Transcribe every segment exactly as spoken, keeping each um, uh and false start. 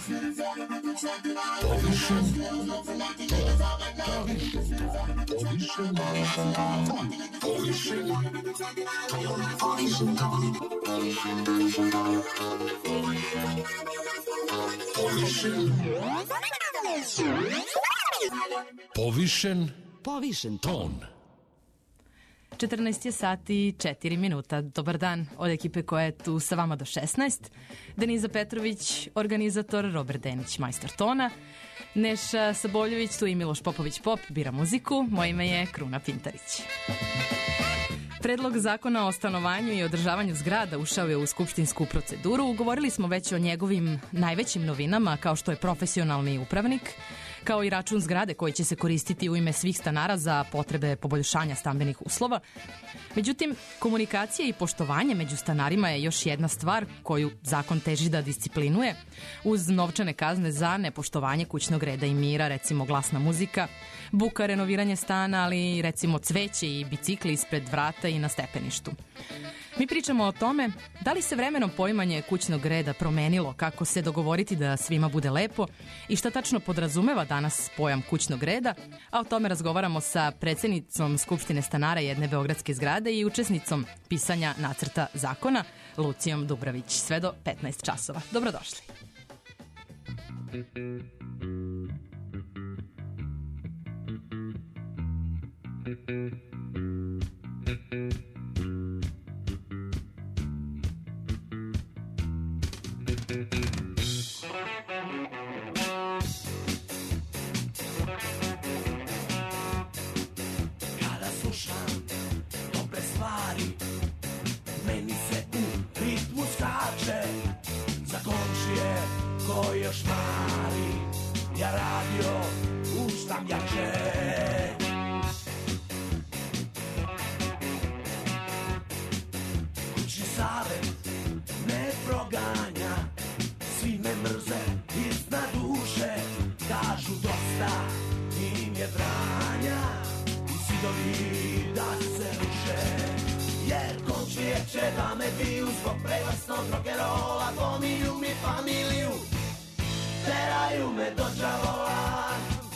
Povišen Povišen ton. četrnaest je sati i četiri minuta. Dobar dan od ekipe koja je tu sa vama do šesnaest. Deniza Petrović, organizator, Robert Denić, majstor tona, Neša Saboljević, tu i Miloš Popović Pop, bira muziku. Moje ime je Kruna Pintarić. Predlog zakona o stanovanju i održavanju zgrada ušao je u skupštinsku proceduru. Govorili smo već o njegovim najvećim novinama, kao što je profesionalni upravnik, kao i račun zgrade koji će se koristiti u ime svih stanara za potrebe poboljšanja stambenih uslova. Međutim, komunikacija i poštovanje među stanarima je još jedna stvar koju zakon teži da disciplinuje, uz novčane kazne za nepoštovanje kućnog reda i mira, recimo glasna muzika, buka, renoviranje stana, ali recimo cveće i bicikli ispred vrata i na stepeništu. Mi pričamo o tome da li se vremenom poimanje kućnog reda promenilo, kako se dogovoriti da svima bude lepo i šta tačno podrazumeva danas pojam kućnog reda, a o tome razgovaramo sa predsednicom Skupštine stanara jedne beogradske zgrade i učesnicom pisanja nacrta zakona, Lucijom Dubravić, sve do petnaest časova. Dobrodošli. Kada slušam dobre stvari, meni se u ritmu skače. Za komšije ko još mari, ja radio puštam jače. Kućni savet me proganja, svi me mrze iznad duše, kažu dosta im je branja i zidovi da se ruše. Jer komšije će da me biju zbog preglasnog rock'n'rolla, pominju mi familiju, teraju me do đavola.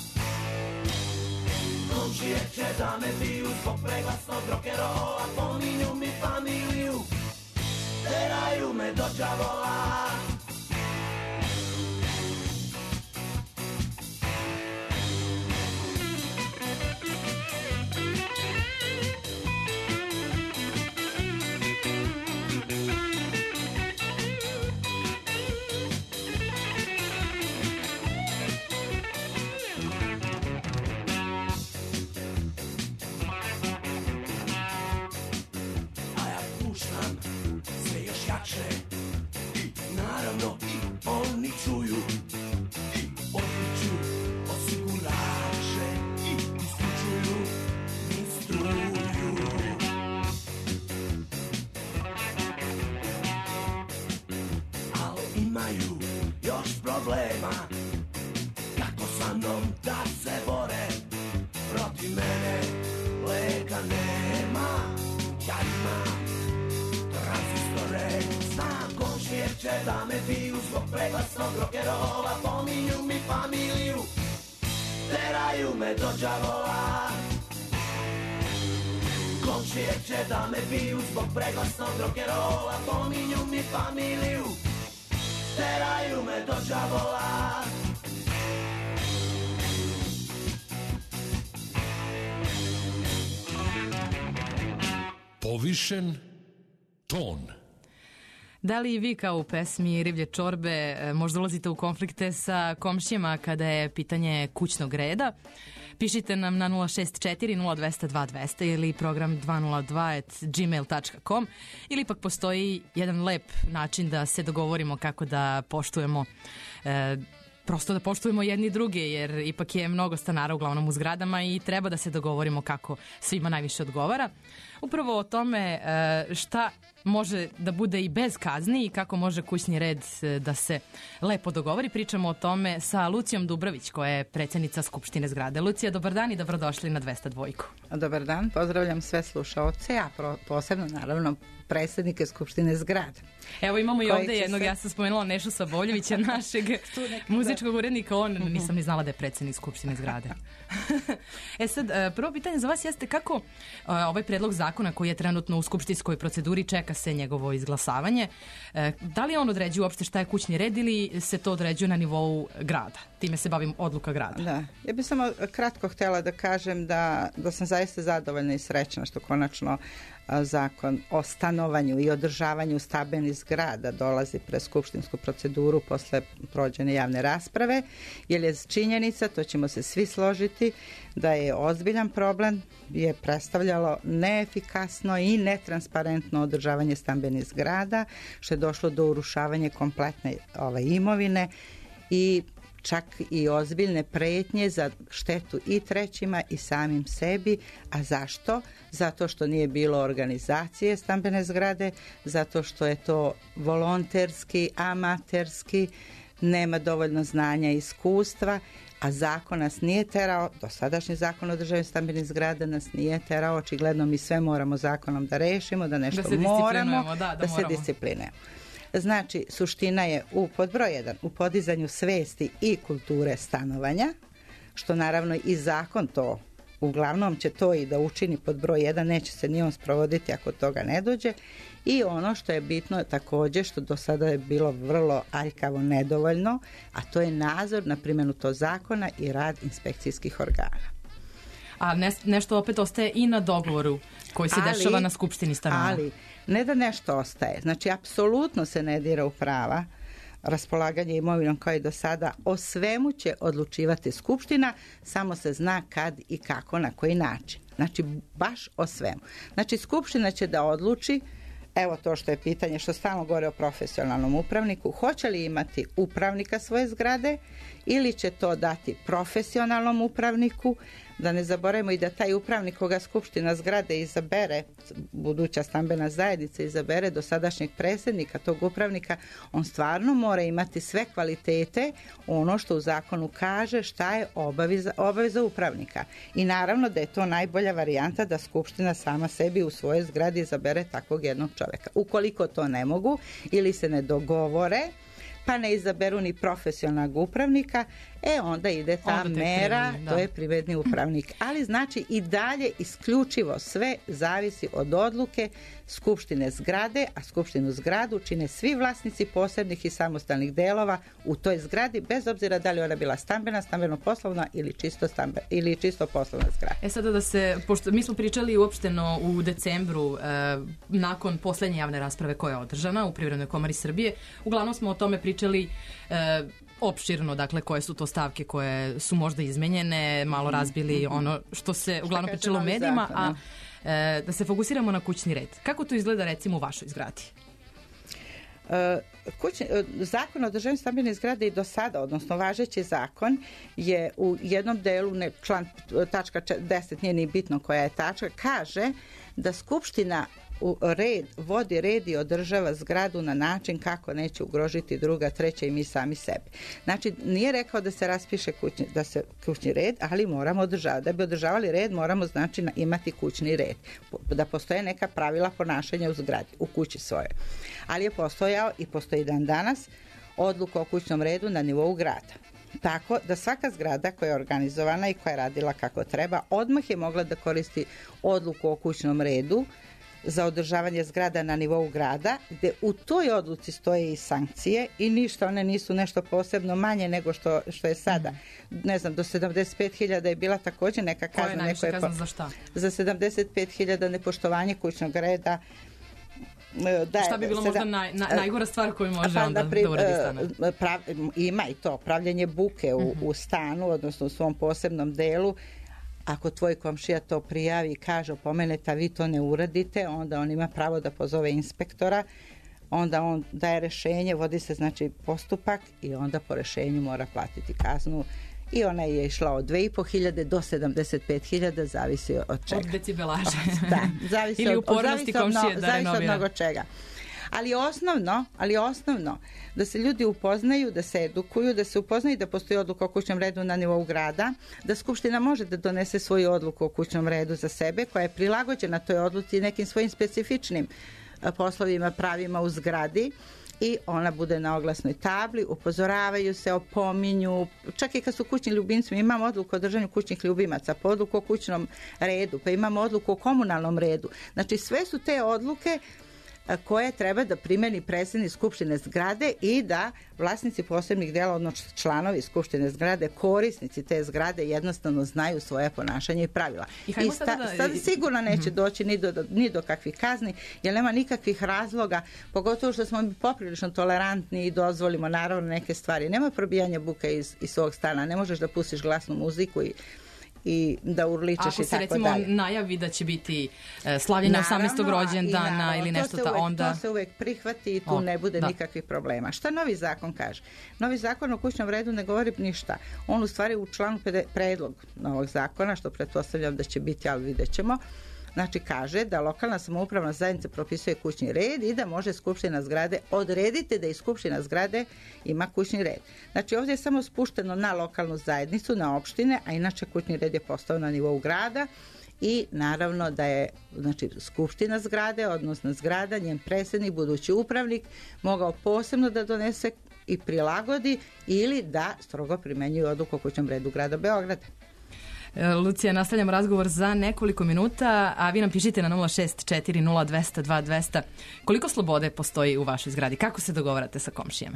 Komšije će da me biju zbog preglasnog rock'n'rolla, pominju mi familiju, teraju me do đavola. I naravno i oni čuju i odliču osigurače i isključuju mi struju. Ali imaju još problema, kako sa mnom da se bore, protiv mene leka nema, ja imam tranzistore. Znam komšije će da me biju zbog preglasnog rock'n'rolla, pominju mi familiju, teraju me do đavola. Komšije će da me biju zbog preglasnog rock'n'rolla, pominju mi familiju, teraju me do đavola. Povišen ton. Da li i vi kao u pesmi Riblje čorbe možda ulazite u konflikte sa komšijama kada je pitanje kućnog reda? Pišite nam na nula šest četiri nula dva zero dva dva zero zero ili program dva nula dva at gmail dot com, ili ipak postoji jedan lep način da se dogovorimo kako da poštujemo e, prosto da poštujemo jedni druge, jer ipak je mnogo stanara uglavnom u zgradama i treba da se dogovorimo kako svima najviše odgovara. Upravo o tome šta može da bude i bez kazni i kako može kućni red da se lepo dogovori. Pričamo o tome sa Lucijom Dubrović, koja je predsjednica Skupštine zgrade. Lucija, dobar dan i dobrodošli na dvesta dva. Dobar dan, pozdravljam sve slušaoce, a posebno naravno predsjednike Skupštine zgrade. Evo imamo i ovde jednog, se... ja sam spomenula Nešu Saboljevića, našeg muzičkog urednika, on nisam ni znala da je predsjednik Skupštine zgrade. E sad, prvo pitanje za vas jeste kako ovaj predlog zakona koji je trenutno u skupštinskoj proceduri, čeka se njegovo izglasavanje, da li on određuje uopšte šta je kućni red ili se to određuje na nivou grada? Time se bavim odluka grada. Da, ja bih samo kratko htjela da kažem da, da sam zaista zadovoljna i srećna što konačno zakon o stanovanju i održavanju stambenih zgrada dolazi pred skupštinsku proceduru posle prođene javne rasprave, jer je činjenica, to ćemo se svi složiti, da je ozbiljan problem, je predstavljalo neefikasno i netransparentno održavanje stambenih zgrada, što je došlo do urušavanja kompletne ove imovine i čak i ozbiljne pretnje za štetu i trećima i samim sebi. A zašto? Zato što nije bilo organizacije stambene zgrade, zato što je to volonterski, amaterski, nema dovoljno znanja i iskustva, a zakon nas nije terao, dosadašnji zakon o održavanju stambenih zgrada nas nije terao, očigledno mi sve moramo zakonom da rešimo, da nešto da moramo, da, da, da se disciplinujemo. Znači, suština je u pod broj jedan, u podizanju svesti i kulture stanovanja, što naravno i zakon to, uglavnom će to i da učini pod broj jedan, neće se ni on sprovoditi ako toga ne dođe. I ono što je bitno također, što do sada je bilo vrlo aljkavo nedovoljno, a to je nadzor na primjenu tog zakona i rad inspekcijskih organa. A ne, nešto opet ostaje i na dogovoru koji se ali, dešava na Skupštini stanova. Ali, ne da nešto ostaje, znači apsolutno se ne dira u prava raspolaganje imovinom kao i do sada, o svemu će odlučivati Skupština, samo se zna kad i kako, na koji način. Znači, baš o svemu. Znači, Skupština će da odluči, evo to što je pitanje, što stalno govore o profesionalnom upravniku, hoće li imati upravnika svoje zgrade ili će to dati profesionalnom upravniku, da ne zaboravimo i da taj upravnik koga Skupština zgrade izabere, buduća stambena zajednica izabere do sadašnjeg predsjednika tog upravnika, on stvarno mora imati sve kvalitete, ono što u zakonu kaže šta je obaveza, obaveza upravnika. I naravno da je to najbolja varijanta da Skupština sama sebi u svojoj zgradi izabere takvog jednog čovjeka. Ukoliko to ne mogu ili se ne dogovore, pa ne izaberu ni profesionalnog upravnika, e onda ide ta onda mera, to je privredni upravnik. Ali znači i dalje isključivo sve zavisi od odluke Skupštine zgrade, a Skupštinu zgradu čine svi vlasnici posebnih i samostalnih delova u toj zgradi, bez obzira da li ona bila stambena, stambeno-poslovna ili čisto, stambe, ili čisto poslovna zgrada. E sada da se, pošto mi smo pričali uopšteno u decembru, e, nakon poslednje javne rasprave koja je održana u Privrednoj komori Srbije, uglavnom smo o tome pričali e, opširno, dakle, koje su to stavke koje su možda izmenjene, malo razbili ono što se uglavnom pričalo u medijima, a e, da se fokusiramo na kućni red. Kako to izgleda recimo u vašoj zgradi? Kućni, zakon o održavanju stambene zgrade i do sada, odnosno važeći zakon, je u jednom delu, ne, član tačka deset, nije ni bitno koja je tačka, kaže da Skupština u red, vodi red i održava zgradu na način kako neće ugrožiti druga, treća i mi sami sebi. Znači, nije rekao da se raspiše kućni, da se kućni red, ali moramo održavati. Da bi održavali red, moramo znači imati kućni red. Da postoje neka pravila ponašanja u zgradi, u kući svojoj. Ali je postojao i postoji dan danas odluka o kućnom redu na nivou grada. Tako da svaka zgrada koja je organizovana i koja je radila kako treba, odmah je mogla da koristi odluku o kućnom redu za održavanje zgrada na nivou grada, gde u toj odluci stoje i sankcije i ništa, one nisu nešto posebno manje nego što, što je sada. Ne znam, do sedamdeset pet hiljada je bila također neka kazna. Koja je najviše kazna za šta? Za sedamdeset pet hiljada nepoštovanje kućnog reda. Da, šta bi bilo možda naj, na, najgora stvar koju može pa, onda da, pri, da uradi stanar? Prav, ima i to, pravljenje buke u, uh-huh. u stanu, odnosno u svom posebnom delu. Ako tvoj komšija to prijavi i kaže opomenete, a vi to ne uradite, onda on ima pravo da pozove inspektora, onda on daje rešenje, vodi se znači postupak i onda po rešenju mora platiti kaznu i ona je išla od dve i po hiljade do sedamdeset pet hiljada, zavisi od čega. Od decibelaže. Da, zavisi ili od, upornosti komšije da zavisi renovira. od mnogo čega. Ali osnovno, ali osnovno da se ljudi upoznaju, da se edukuju, da se upoznaju da postoji odluka o kućnom redu na nivou grada, da Skupština može da donese svoju odluku o kućnom redu za sebe, koja je prilagođena toj odluci i nekim svojim specifičnim poslovima, pravima u zgradi, i ona bude na oglasnoj tabli, upozoravaju se, opominju, čak i kad su kućni ljubimci, mi imamo odluku o držanju kućnih ljubimaca, pa odluku o kućnom redu, pa imamo odluku o komunalnom redu. Znači sve su te odluke koje treba da primeni predsednik Skupštine zgrade i da vlasnici posebnih dela, odnosno članovi Skupštine zgrade, korisnici te zgrade jednostavno znaju svoje ponašanje i pravila. I, I sta, da... sad sigurno neće doći ni do, ni do kakvih kazni, jer nema nikakvih razloga, pogotovo što smo mi poprilično tolerantni i dozvolimo naravno neke stvari. Nema probijanja buke iz, iz svog stana, ne možeš da pustiš glasnu muziku i i da urličeš i tako dalje. Ako se recimo najavi da će biti e, slavljenje osamnaestog rođendana ili nešto, to, uvek, onda... to se uvek prihvati i tu o, ne bude da. nikakvih problema. Šta novi zakon kaže? Novi zakon o kućnom redu ne govori ništa. On u stvari u članu predlog novog zakona, što pretpostavljam da će biti, ali vidjet ćemo, znači kaže da lokalna samoupravna zajednica propisuje kućni red i da može Skupština zgrade odrediti da i Skupština zgrade ima kućni red. Znači ovdje je samo spušteno na lokalnu zajednicu, na opštine, a inače kućni red je postao na nivou grada i naravno da je znači, Skupština zgrade, odnosno zgrada, njen predsjednik, budući upravnik, mogao posebno da donese i prilagodi ili da strogo primenjuju odluku o kućnom redu grada Beograda. Lucija, nastavljamo razgovor za nekoliko minuta, a vi nam pišite na nula šest četiri nula dva zero dva dva zero zero. Koliko slobode postoji u vašoj zgradi? Kako se dogovarate sa komšijama?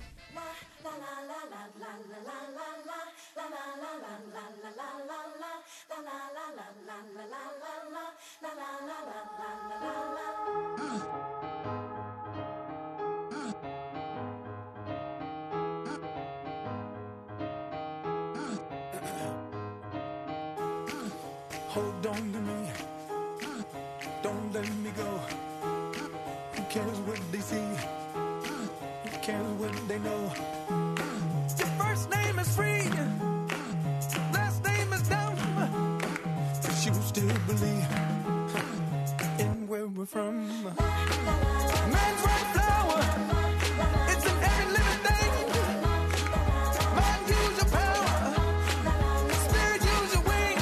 Hold on to me, don't let me go. Who cares what they see? Who cares what they know? Your first name is free, last name is dumb. But you still believe in where we're from. Man's right flower, it's in every living thing. Mind, use your power. Spirit, use your wings.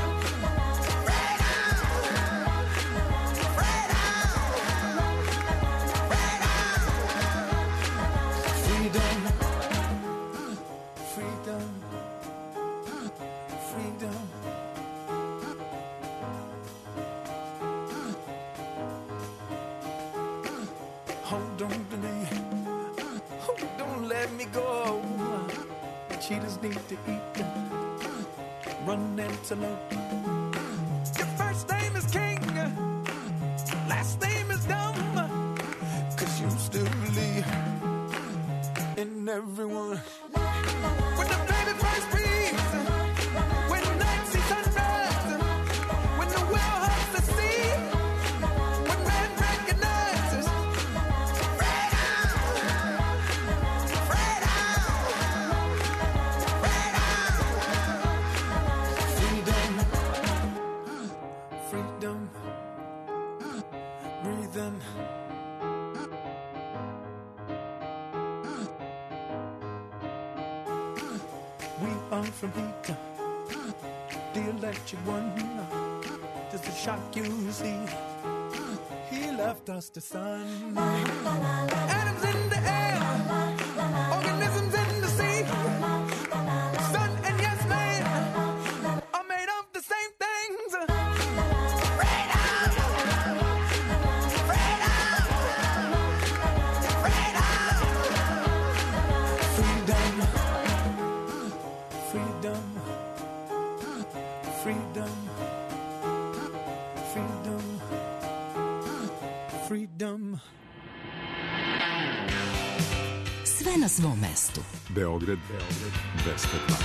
Hold on to me, oh, don't let me go. Cheetahs need to eat, run antelope. Your first name is King, last name is Dumb. Cause you still believe in everyone. When the baby first breathes, when night sees sunrise, when the whale hugs the sea, when man recognizes freedom, breathe in. We are from heat, the electric one. Just a shock you see. He left us the sun. Atoms in the air, organisms in the sea. Sun and yes man are made of the same things. Freedom, freedom, freedom, freedom, freedom, freedom. Sve na svom mestu. Beograd, Beograd, dvesta dva.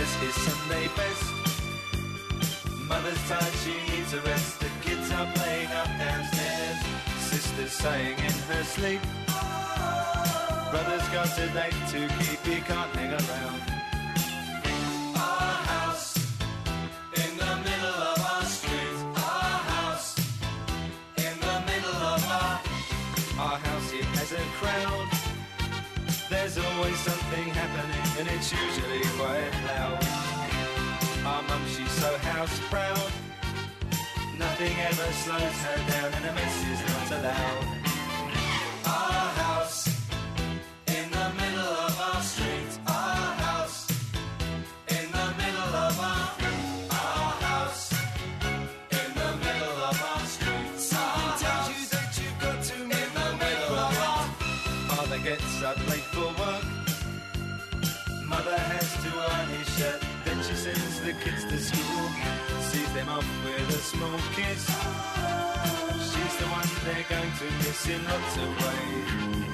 wears his Sunday best. Mother's tired, she needs a rest. The kids are playing up downstairs. Sister's sighing in her sleep. Brother's got a date to keep, he can't hang around. Our house in the middle of our street. Our house in the middle of our Our house, it has a crowd. There's always something happening and it's usually quite loud. Our mum, she's so house proud. Nothing ever slows her down and a mess is not allowed. Our house in the middle of our street. Our house in the middle of our Our house in the middle of our street. Someone tells you that you've got to in the middle of our Father gets up late for work. Mother has to iron his shirt. Then she sends the kids to school. Sees them off with a small kiss. She's the one they're going to miss in lots of ways.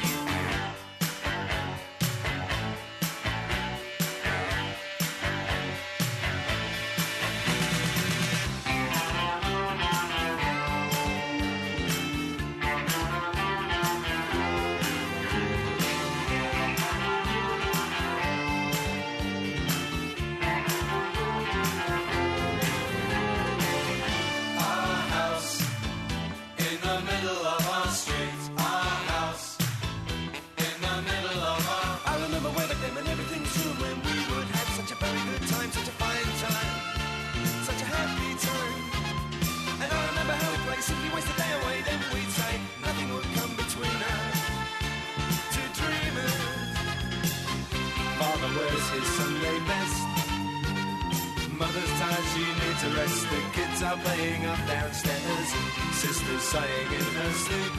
His Sunday best. Mother's tired, she needs a rest. The kids are playing up downstairs. Sister's sighing in her sleep.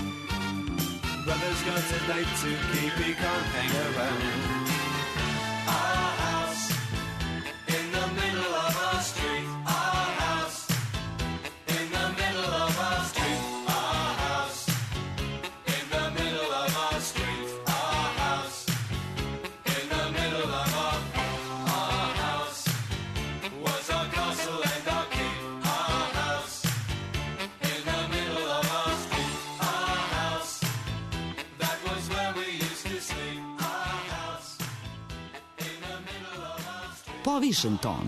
Brother's got a date to keep, he can't hang around. Our house in the middle of our street. Our house in the middle of our street. Our house in the middle of our street. Our house in the middle of our Our house was our castle and our keep. Our house in the middle of our street. Our house, that was where we used to sleep. Our house in the middle of our street. Povišen ton.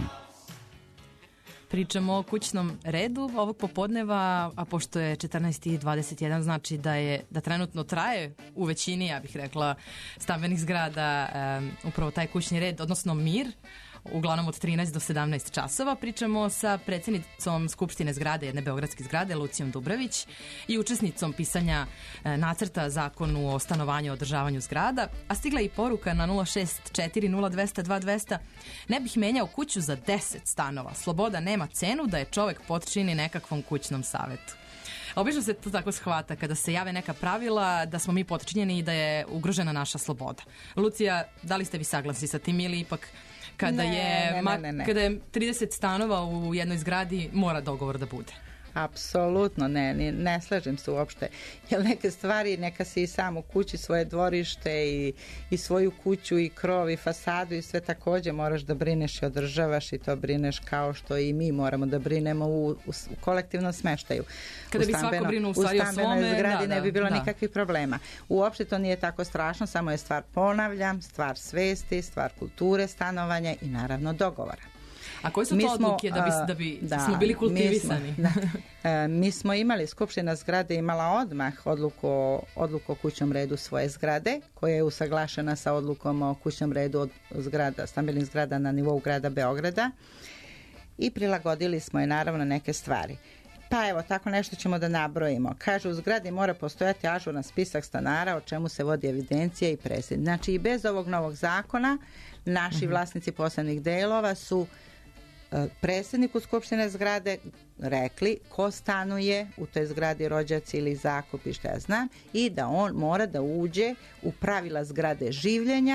Pričamo o kućnom redu ovog popodneva, a pošto je četrnaest i dvadeset jedan, znači da je da trenutno traje u većini, ja bih rekla, stambenih zgrada um, upravo taj kućni red, odnosno mir, uglavnom od trinaest do sedamnaest časova. Pričamo sa predsjednicom Skupštine zgrade, jedne beogradske zgrade, Lucijom Dubravić, i učesnicom pisanja e, nacrta zakonu o stanovanju i održavanju zgrada, a stigla je i poruka na nula šest četiri nula dvesta dva dvesta. Ne bih menjao kuću za deset stanova. Sloboda nema cenu da je čovek potčini nekakvom kućnom savetu. Obično se to tako shvata kada se jave neka pravila da smo mi potčinjeni i da je ugrožena naša sloboda. Lucija, da li ste vi saglasni sa tim ili ipak kada, ne, je, ne, ne, ne. kada je trideset stanova u jednoj zgradi mora dogovor da bude? Apsolutno ne, ne, ne slažem se uopšte. Jer neke stvari, neka se i sam u kući, svoje dvorište i, i svoju kuću i krov i fasadu i sve takođe moraš da brineš i održavaš i to brineš kao što i mi moramo da brinemo u, u, u kolektivnom smeštaju. Kada u bi svako brinuo u stvari o svome, zgradi da, ne bi bilo da. nikakvih problema. Uopšte to nije tako strašno, samo je stvar, ponavljam, stvar svesti, stvar kulture stanovanja i naravno dogovora. A koje su to odluke da bi, da bi da, smo bili kultivisani? Mi smo, da. Mi smo imali, Skupština zgrade imala odmah odluku o, odluku o kućnom redu svoje zgrade, koja je usaglašena sa odlukom o kućnom redu od zgrada, stambenih zgrada na nivou grada Beograda, i prilagodili smo je naravno neke stvari. Pa evo, tako nešto ćemo da nabrojimo. Kaže, u zgradi mora postojati ažuran spisak stanara o čemu se vodi evidencija i presed. Znači, i bez ovog novog zakona, naši uh-huh. vlasnici posebnih delova su predsjedniku Skupštine zgrade rekli ko stanuje u toj zgradi, rođaci ili zakup i šta ja znam, i da on mora da uđe u pravila zgrade življenja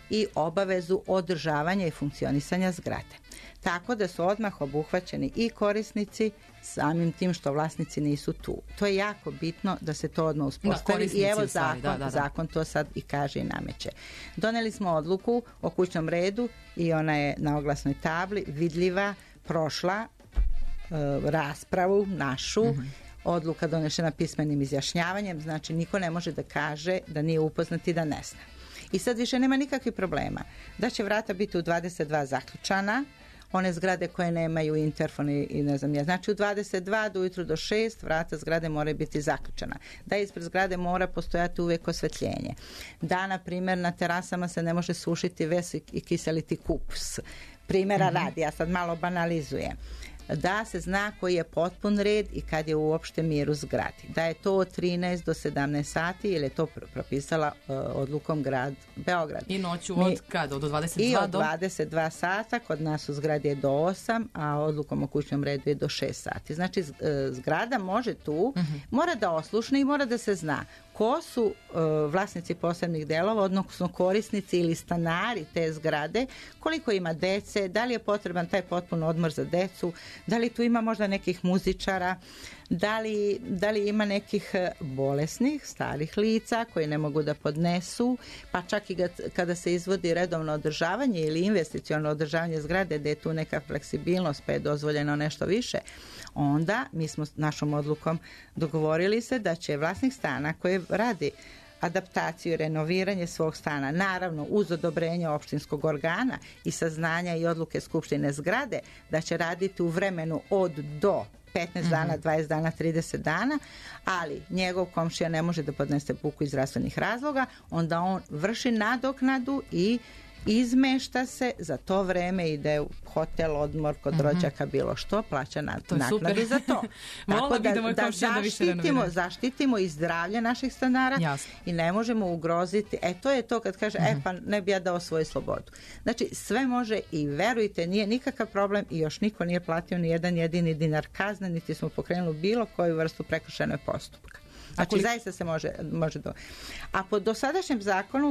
i obavezu održavanja i funkcionisanja zgrade. Tako da su odmah obuhvaćeni i korisnici samim tim što vlasnici nisu tu. To je jako bitno da se to odmah uspostavi i evo zakon, da, da, da. zakon to sad i kaže i nameće. Doneli smo odluku o kućnom redu i ona je na oglasnoj tabli vidljiva, prošla e, raspravu našu, mm-hmm. odluka donešena pismenim izjašnjavanjem, znači niko ne može da kaže da nije upoznat i da ne zna. I sad više nema nikakvih problema. Da će vrata biti u dvadeset dva zaključana, one zgrade koje nemaju interfon i, i ne znam ja. Znači u dvadeset dva do ujutru do šest vrata zgrade moraju biti zaključana. Da ispred zgrade mora postojati uvijek osvetljenje. Da, na primjer, na terasama se ne može sušiti ves i kiseliti kupus. Primjera mm-hmm. radi, ja sad malo banalizujem. Da se zna koji je potpun red i kad je uopšte mir u zgradi. Da je to od trinaest do sedamnaest sati ili je to propisala uh, odlukom grad Beograd. I noću od kada? Od dvadeset dva I od do? dvadeset dva sata, kod nas u zgradi je do osam, a odlukom o kućnom redu je do šest sati. Znači zgrada može tu, uh-huh. mora da oslušne i mora da se zna ko su uh, vlasnici posebnih delova, odnosno korisnici ili stanari te zgrade, koliko ima dece, da li je potreban taj potpun odmor za decu, da li tu ima možda nekih muzičara, da li, da li ima nekih bolesnih, starih lica koji ne mogu da podnesu, pa čak i ga, kada se izvodi redovno održavanje ili investiciono održavanje zgrade gde je tu neka fleksibilnost pa je dozvoljeno nešto više, onda mi smo našom odlukom dogovorili se da će vlasnik stana koji radi adaptaciju i renoviranje svog stana, naravno uz odobrenje opštinskog organa i saznanja i odluke skupštine zgrade, da će raditi u vremenu od do petnaest dana, mm-hmm. dvadeset dana, trideset dana, ali njegov komšija ne može da podnese buku iz zdravstvenih razloga, onda on vrši nadoknadu i izmešta se, za to vreme ide u hotel, odmor, kod mm-hmm. rođaka, bilo što, plaća nad, naknadu za to. Tako da, da, da zaštitimo, zaštitimo i zdravlje naših stanara. Jasne. I ne možemo ugroziti, e to je to kad kaže, mm-hmm. e pa ne bi ja dao svoju slobodu. Znači sve može i verujte, nije nikakav problem i još niko nije platio ni jedan jedini dinar kazne, niti smo pokrenuli bilo koju vrstu prekršajnog postupka. Znači Ako... zaista se može, može do... A po dosadašnjem zakonu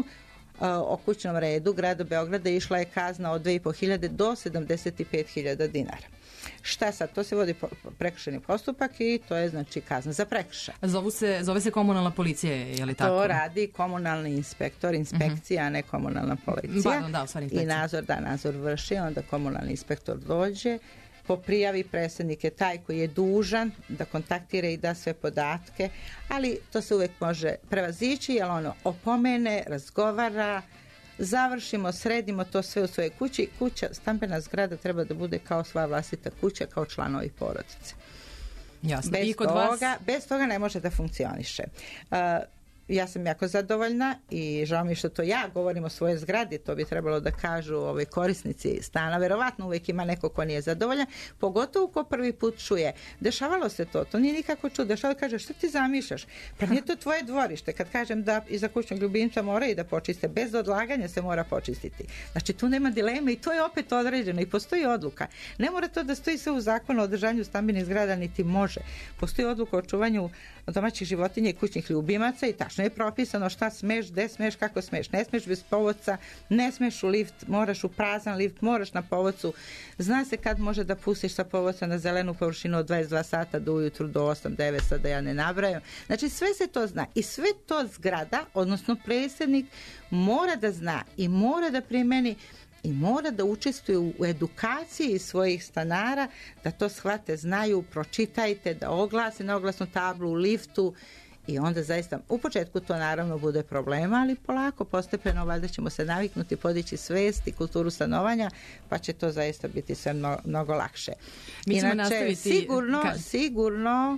o kućnom redu grada Beograda išla je kazna od dve i po hiljade do sedamdeset pet hiljada dinara. Šta sad? To se vodi prekršajni postupak i to je znači kazna za prekršaj. Zovu se, zove se komunalna policija, je li tako? To radi komunalni inspektor, inspekcija, uh-huh. a ne komunalna policija. Pardon, da, u stvari inspekcija. I nadzor, da, nadzor vrši, onda komunalni inspektor dođe, po prijavi predsjednik je taj koji je dužan da kontaktira i da sve podatke, ali to se uvijek može prevazići, jer ono opomene, razgovara, završimo, sredimo to sve u svojoj kući. Kuća, stambena zgrada treba da bude kao svoja vlastita kuća, kao članovi porodice. Jasno. Bez, I kod toga, vas... bez toga ne može da funkcioniše. Uh, ja sam jako zadovoljna i žao mi što to ja govorim o svojoj zgradi, to bi trebalo da kažu ovaj korisnici stana, verovatno uvijek ima neko ko nije zadovoljan, pogotovo ko prvi put čuje. Dešavalo se to, to nije nikako čudo, dešavalo kaže šta ti zamišljaš, pa nije to tvoje dvorište, kad kažem da iza kućnog ljubimca mora i da počiste, bez odlaganja se mora počistiti. Znači tu nema dileme i to je opet određeno i postoji odluka. Ne mora to da stoji sve u zakonu o održavanju stambenih zgrada, niti može. Postoji odluka o čuvanju domaćih životinja i kućnih ljubimaca i tačno je propisano šta smeš, gde smeš, kako smeš. Ne smeš bez povodca, ne smeš u lift, moraš u prazan lift, moraš na povodcu. Zna se kad može da pustiš sa povodca na zelenu površinu od dvadeset dva sata do ujutru do osam devet, sad da ja ne nabrajam. Znači sve se to zna i sve to zgrada, odnosno predsjednik mora da zna i mora da primeni i mora da učestvuje u edukaciji svojih stanara, da to shvate, znaju, pročitajte, da oglase na oglasnu tablu u liftu i onda zaista, u početku to naravno bude problema, ali polako, postepeno, valjda ćemo se naviknuti, podići svest i kulturu stanovanja, pa će to zaista biti sve mnogo, mnogo lakše. Mi ćemo Inače, nastaviti... sigurno, Kaži. sigurno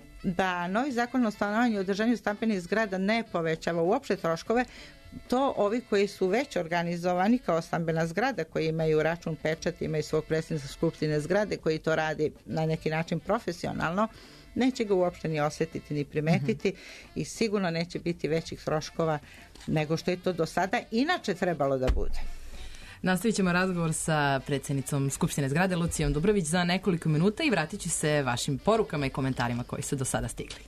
da novi zakon o stanovanju i održanju stambenih zgrada ne povećava uopšte troškove. To ovi koji su već organizovani kao stambena zgrada, koji imaju račun, pečat, imaju svog predsjednika skupštine zgrade, koji to radi na neki način profesionalno, neće ga uopšte ni osjetiti ni primetiti mm-hmm. i sigurno neće biti većih troškova nego što je to do sada inače trebalo da bude. Nastavit ćemo razgovor sa predsjednicom Skupštine zgrade Lucijom Dubrović za nekoliko minuta i vratit ću se vašim porukama i komentarima koji su do sada stigli.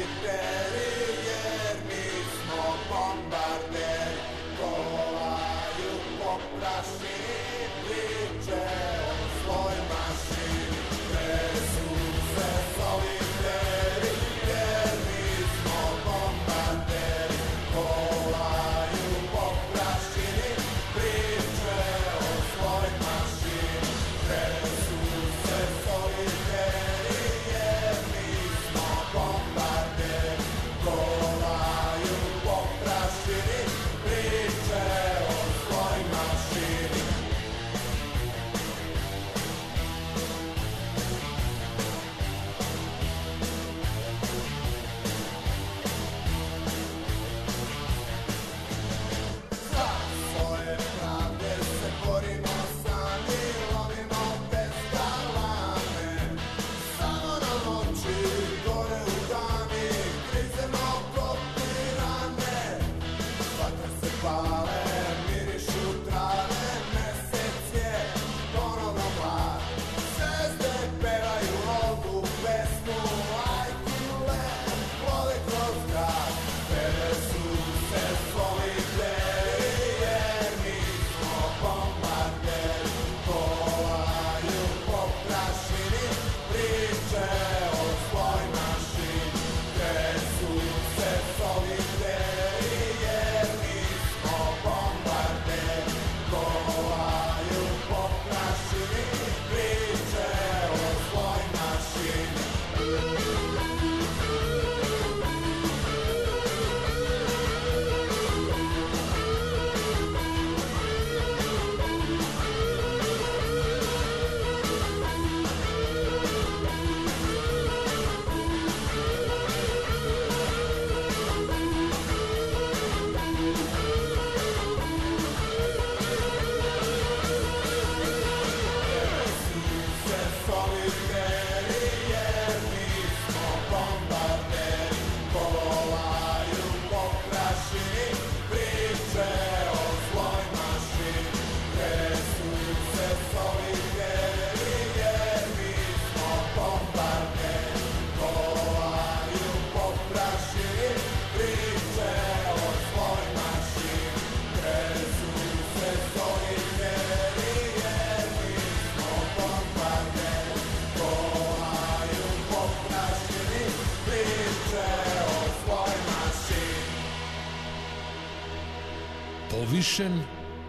Povišen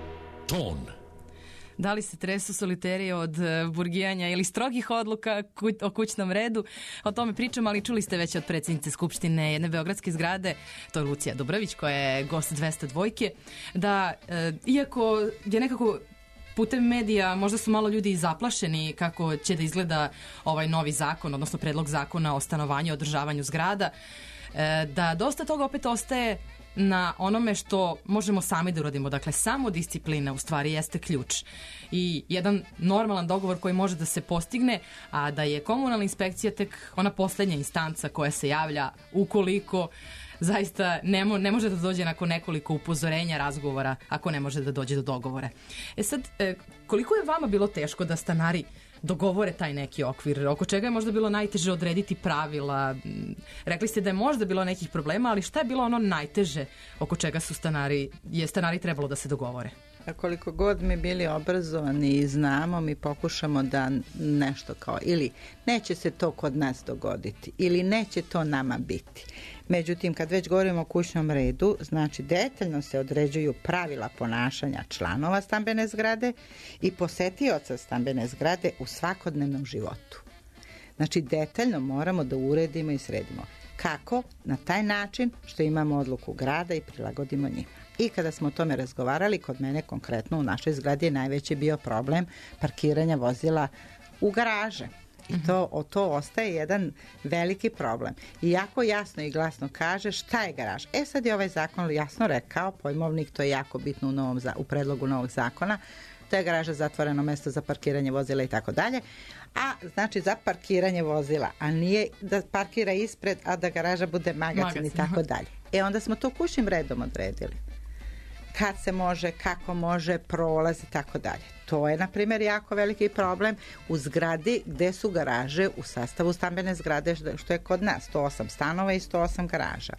ton. Da li se tresu soliteri od burgijanja ili strogih odluka o kućnom redu? O tome pričam, ali čuli ste već od predsjednice Skupštine jedne beogradske zgrade, to je Lucija Dubravić, koja je gost dvesta dvojke, da e, iako je nekako putem medija možda su malo ljudi zaplašeni kako će da izgleda ovaj novi zakon, odnosno predlog zakona o stanovanju i održavanju zgrada, e, da dosta toga opet ostaje na onome što možemo sami da uradimo. Dakle, samo disciplina u stvari jeste ključ. I jedan normalan dogovor koji može da se postigne, a da je komunalna inspekcija tek ona poslednja instanca koja se javlja ukoliko zaista ne, mo- ne može da dođe nakon nekoliko upozorenja, razgovora, ako ne može da dođe do dogovora. E sad, e, koliko je vama bilo teško da stanari dogovore taj neki okvir? Oko čega je možda bilo najteže odrediti pravila? Rekli ste da je možda bilo nekih problema, ali šta je bilo ono najteže oko čega su stanari, je stanari trebalo da se dogovore? A koliko god mi bili obrazovani i znamo, mi pokušamo da nešto kao ili neće se to kod nas dogoditi ili neće to nama biti. Međutim, kad već govorimo o kućnom redu, znači detaljno se određuju pravila ponašanja članova stambene zgrade i posetioca stambene zgrade u svakodnevnom životu. Znači, detaljno moramo da uredimo i sredimo. Kako? Na taj način što imamo odluku grada i prilagodimo njima. I kada smo o tome razgovarali, kod mene konkretno u našoj zgradi je najveći bio problem parkiranja vozila u garaže. I to, to ostaje jedan veliki problem. I jako jasno i glasno kaže šta je garaž. E sad je ovaj zakon jasno rekao, pojmovnik, to je jako bitno u, novom, u predlogu novog zakona, to je garaža zatvoreno mesto za parkiranje vozila i tako dalje. A znači za parkiranje vozila, a nije da parkira ispred, a da garaža bude magazin i tako dalje. E onda smo to kućnim redom odredili. kad se može, kako može, prolaz i tako dalje. To je, na primjer, jako veliki problem u zgradi gde su garaže u sastavu stambene zgrade, što je kod nas, sto osam stanova i sto osam garaža.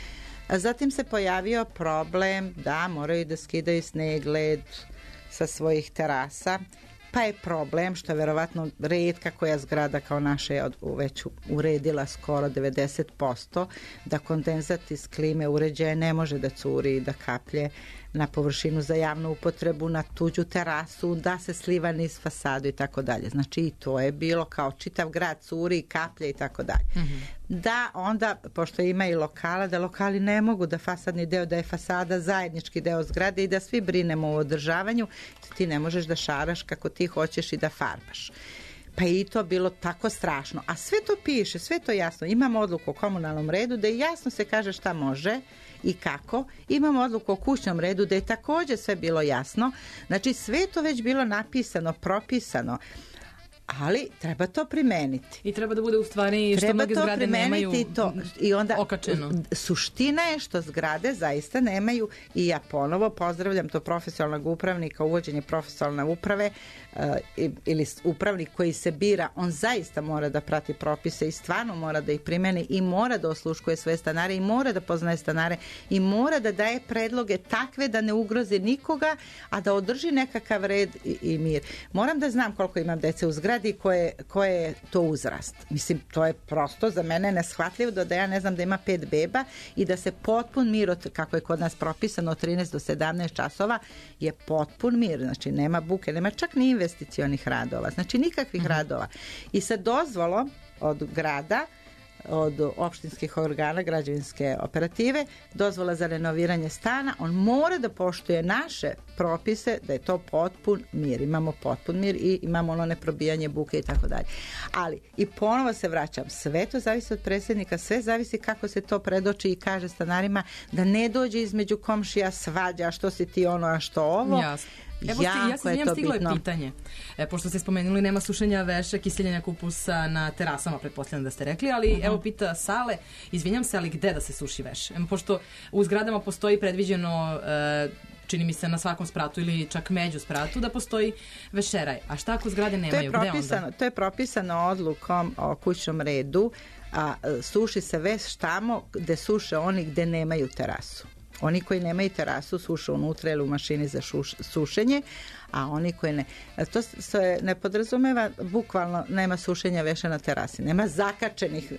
Zatim se pojavio problem da moraju da skidaju sneg, led sa svojih terasa, pa je problem, što je verovatno retka koja zgrada kao naša je već uredila skoro devedeset posto, da kondenzat iz klime uređaja ne može da curi i da kaplje na površinu za javnu upotrebu, na tuđu terasu, da se sliva niz fasadu i tako dalje. Znači i to je bilo kao čitav grad curi, kaplje i tako dalje. Da onda, pošto ima i lokala, da lokali ne mogu da fasadni deo, da je fasada zajednički deo zgrade i da svi brinemo o održavanju, ti ne možeš da šaraš kako ti hoćeš i da farbaš. Pa i to bilo tako strašno. A sve to piše, sve to jasno. Imamo odluku o komunalnom redu da jasno se kaže šta može i kako. Imamo odluku o kućnom redu da je također sve bilo jasno. Znači sve to već bilo napisano, propisano. Ali treba to primeniti. I treba da bude u stvari što mnoge zgrade nemaju to, i onda okačeno. Suština je što zgrade zaista nemaju, i ja ponovo pozdravljam to profesionalnog upravnika, uvođenje profesionalne uprave uh, ili upravnik koji se bira, on zaista mora da prati propise i stvarno mora da ih primeni i mora da osluškuje svoje stanare i mora da poznaje stanare i mora da daje predloge takve da ne ugrozi nikoga, a da održi nekakav red i, i mir. Moram da znam koliko imam dece u zgradi i koje, koje je to uzrast. Mislim, to je prosto za mene neshvatljivo da, da ja ne znam da ima pet beba i da se potpun mir, od, kako je kod nas propisano, od trinaest do sedamnaest časova, je potpun mir. Znači, nema buke, nema čak ni investicionih radova. Znači, nikakvih mm-hmm. radova. I sa dozvolom od grada, od opštinskih organa građevinske operative, dozvola za renoviranje stana, on mora da poštuje naše propise da je to potpun mir. Imamo potpun mir i imamo ono neprobijanje buke i tako dalje. Ali, i ponovo se vraćam, sve to zavisi od predsjednika, sve zavisi kako se to predoči i kaže stanarima, da ne dođe između komšija svađa, što si ti ono, a što ovo. Jasno. Evo, ja sam njemu stiglo je pitanje. E, pošto ste spomenuli, nema sušenja veša, kiseljenja kupusa na terasama, pretpostavljam da ste rekli, ali uh-huh. evo pita Sale, izvinjam se, ali gde da se suši veš? E, pošto u zgradama postoji predviđeno, e, čini mi se na svakom spratu ili čak među spratu, da postoji vešeraj. A šta ako zgrade nemaju? To je propisano, to je propisano odlukom o kućnom redu, a suši se veš tamo gde suše oni gde nemaju terasu. Oni koji nemaju terasu suše unutra ili u mašini za šuš, sušenje, a oni koji ne. To se ne podrazumeva, bukvalno nema sušenja veša na terasi. Nema zakačenih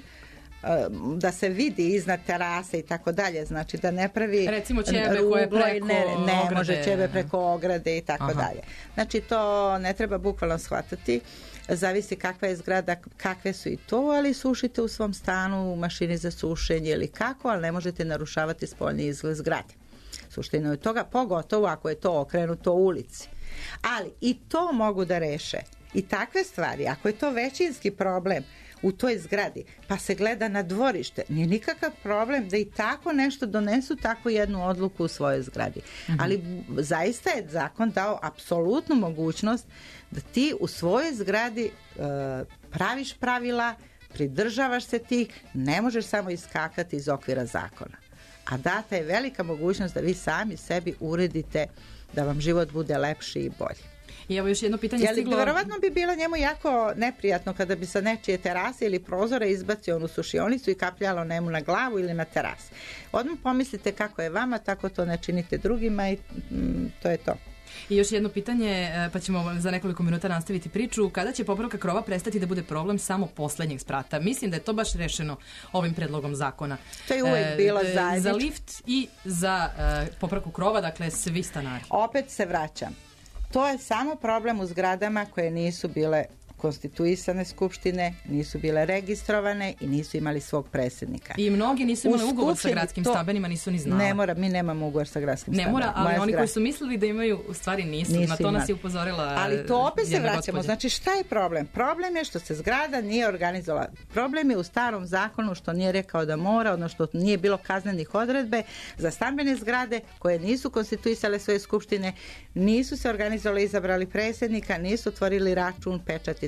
da se vidi iznad terase i tako dalje, znači da ne pravi recimo ćebe koje preko ne, ne ograde. može ćebe preko ograde i tako Aha. dalje. Znači to ne treba bukvalno shvatati, zavisi kakva je zgrada, kakve su i to, ali sušite u svom stanu u mašini za sušenje ili kako, ali ne možete narušavati spoljni izgled zgrade. Suština je toga, pogotovo ako je to okrenuto u ulici. Ali i to mogu da reše. I takve stvari, ako je to većinski problem u toj zgradi, pa se gleda na dvorište, nije nikakav problem da i tako nešto donesu, takvu jednu odluku u svojoj zgradi. Mm-hmm. Ali zaista je zakon dao apsolutnu mogućnost da ti u svojoj zgradi e, praviš pravila, pridržavaš se tih, ne možeš samo iskakati iz okvira zakona. A data je velika mogućnost da vi sami sebi uredite da vam život bude lepši i bolji. I evo još jedno pitanje Jeli, stiglo. Verovatno bi bilo njemu jako neprijatno kada bi sa nečije terase ili prozora izbacio onu sušionicu i kapljalo njemu na glavu ili na teras. Odmah pomislite kako je vama, tako to ne činite drugima i mm, to je to. I još jedno pitanje, pa ćemo za nekoliko minuta nastaviti priču. Kada će popravka krova prestati da bude problem samo poslednjeg sprata? Mislim da je to baš rešeno ovim predlogom zakona. To je uvijek bilo e, zajedničko. Za lift i za e, popravku krova, dakle svi stanari. Opet se vraćam. To je samo problem u zgradama koje nisu bile konstituisane skupštine, nisu bile registrovane i nisu imali svog predsjednika. I mnogi nisu imali ugovor sa gradskim to, stambenima, nisu ni znali. Ne mora, mi nemamo ugovor sa gradskim stambenima. Ne mora, ali Moja oni zgrada. koji su mislili da imaju, u stvari nisu. nisu Na to nas je upozorila. Ali to opet se vraćamo. Gospođa. Znači šta je problem? Problem je što se zgrada nije organizovala. Problem je u starom zakonu što nije rekao da mora, odnosno što nije bilo kaznenih odredbe za stambene zgrade koje nisu konstituisale svoje skupštine, nisu se organizovali, izabrali predsjednika, nisu otvorili račun, pečat i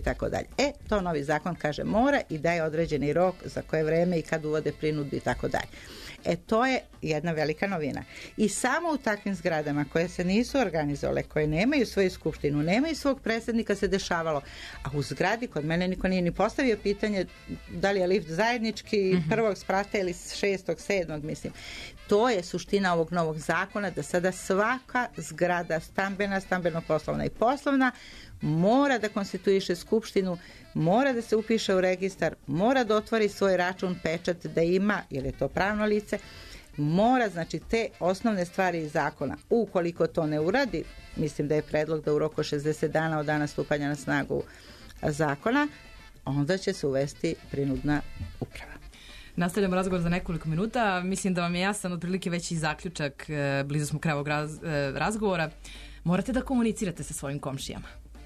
i tako dalje. E, to novi zakon kaže mora i daje određeni rok za koje vreme i kad uvode prinudbu i tako dalje. E, to je jedna velika novina. I samo u takvim zgradama koje se nisu organizovale, koje nemaju svoju skupštinu, nemaju svog predsjednika, se dešavalo. A u zgradi, kod mene niko nije ni postavio pitanje da li je lift zajednički mm-hmm. prvog sprata ili šestog, sedmog, mislim. To je suština ovog novog zakona, da sada svaka zgrada, stambena, stambeno-poslovna i poslovna, mora da konstituiše skupštinu, mora da se upiše u registar, mora da otvori svoj račun, pečat, da ima, jer je to pravno lice, mora, znači, te osnovne stvari iz zakona. Ukoliko to ne uradi, mislim da je predlog da u roku šezdeset dana od dana stupanja na snagu zakona, onda će se uvesti prinudna uprava. Nastavljamo razgovor za nekoliko minuta. Mislim da vam je jasan otprilike već i zaključak, blizu smo kraja ovog raz, razgovora. Morate da komunicirate sa svojim komšijama.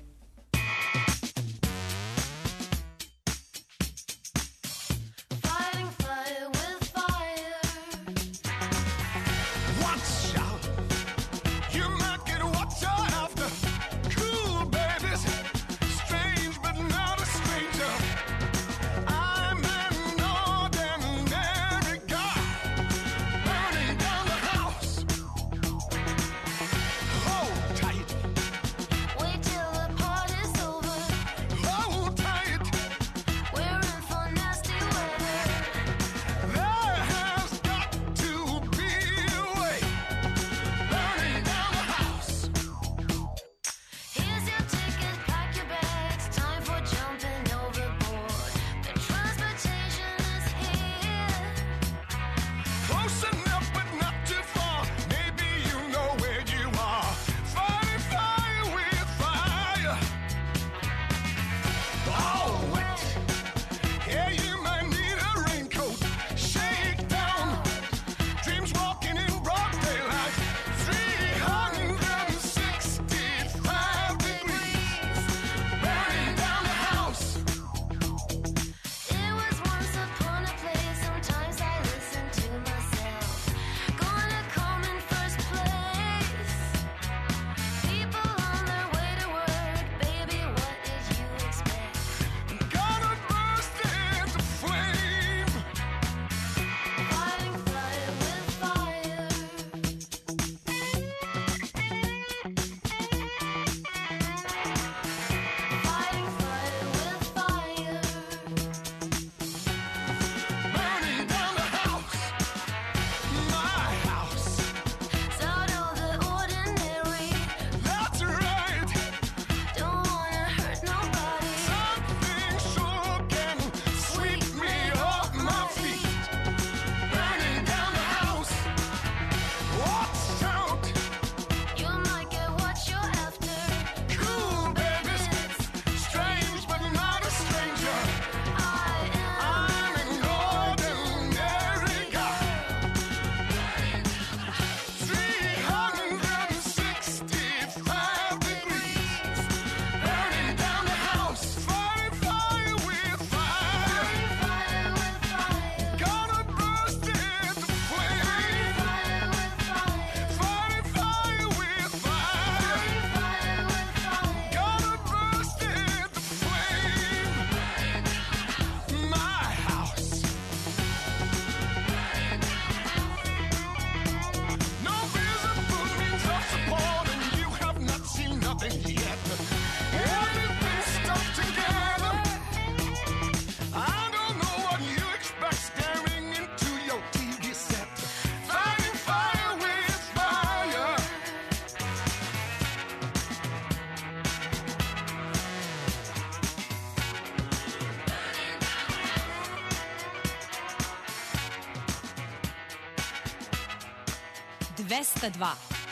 dvesta dva.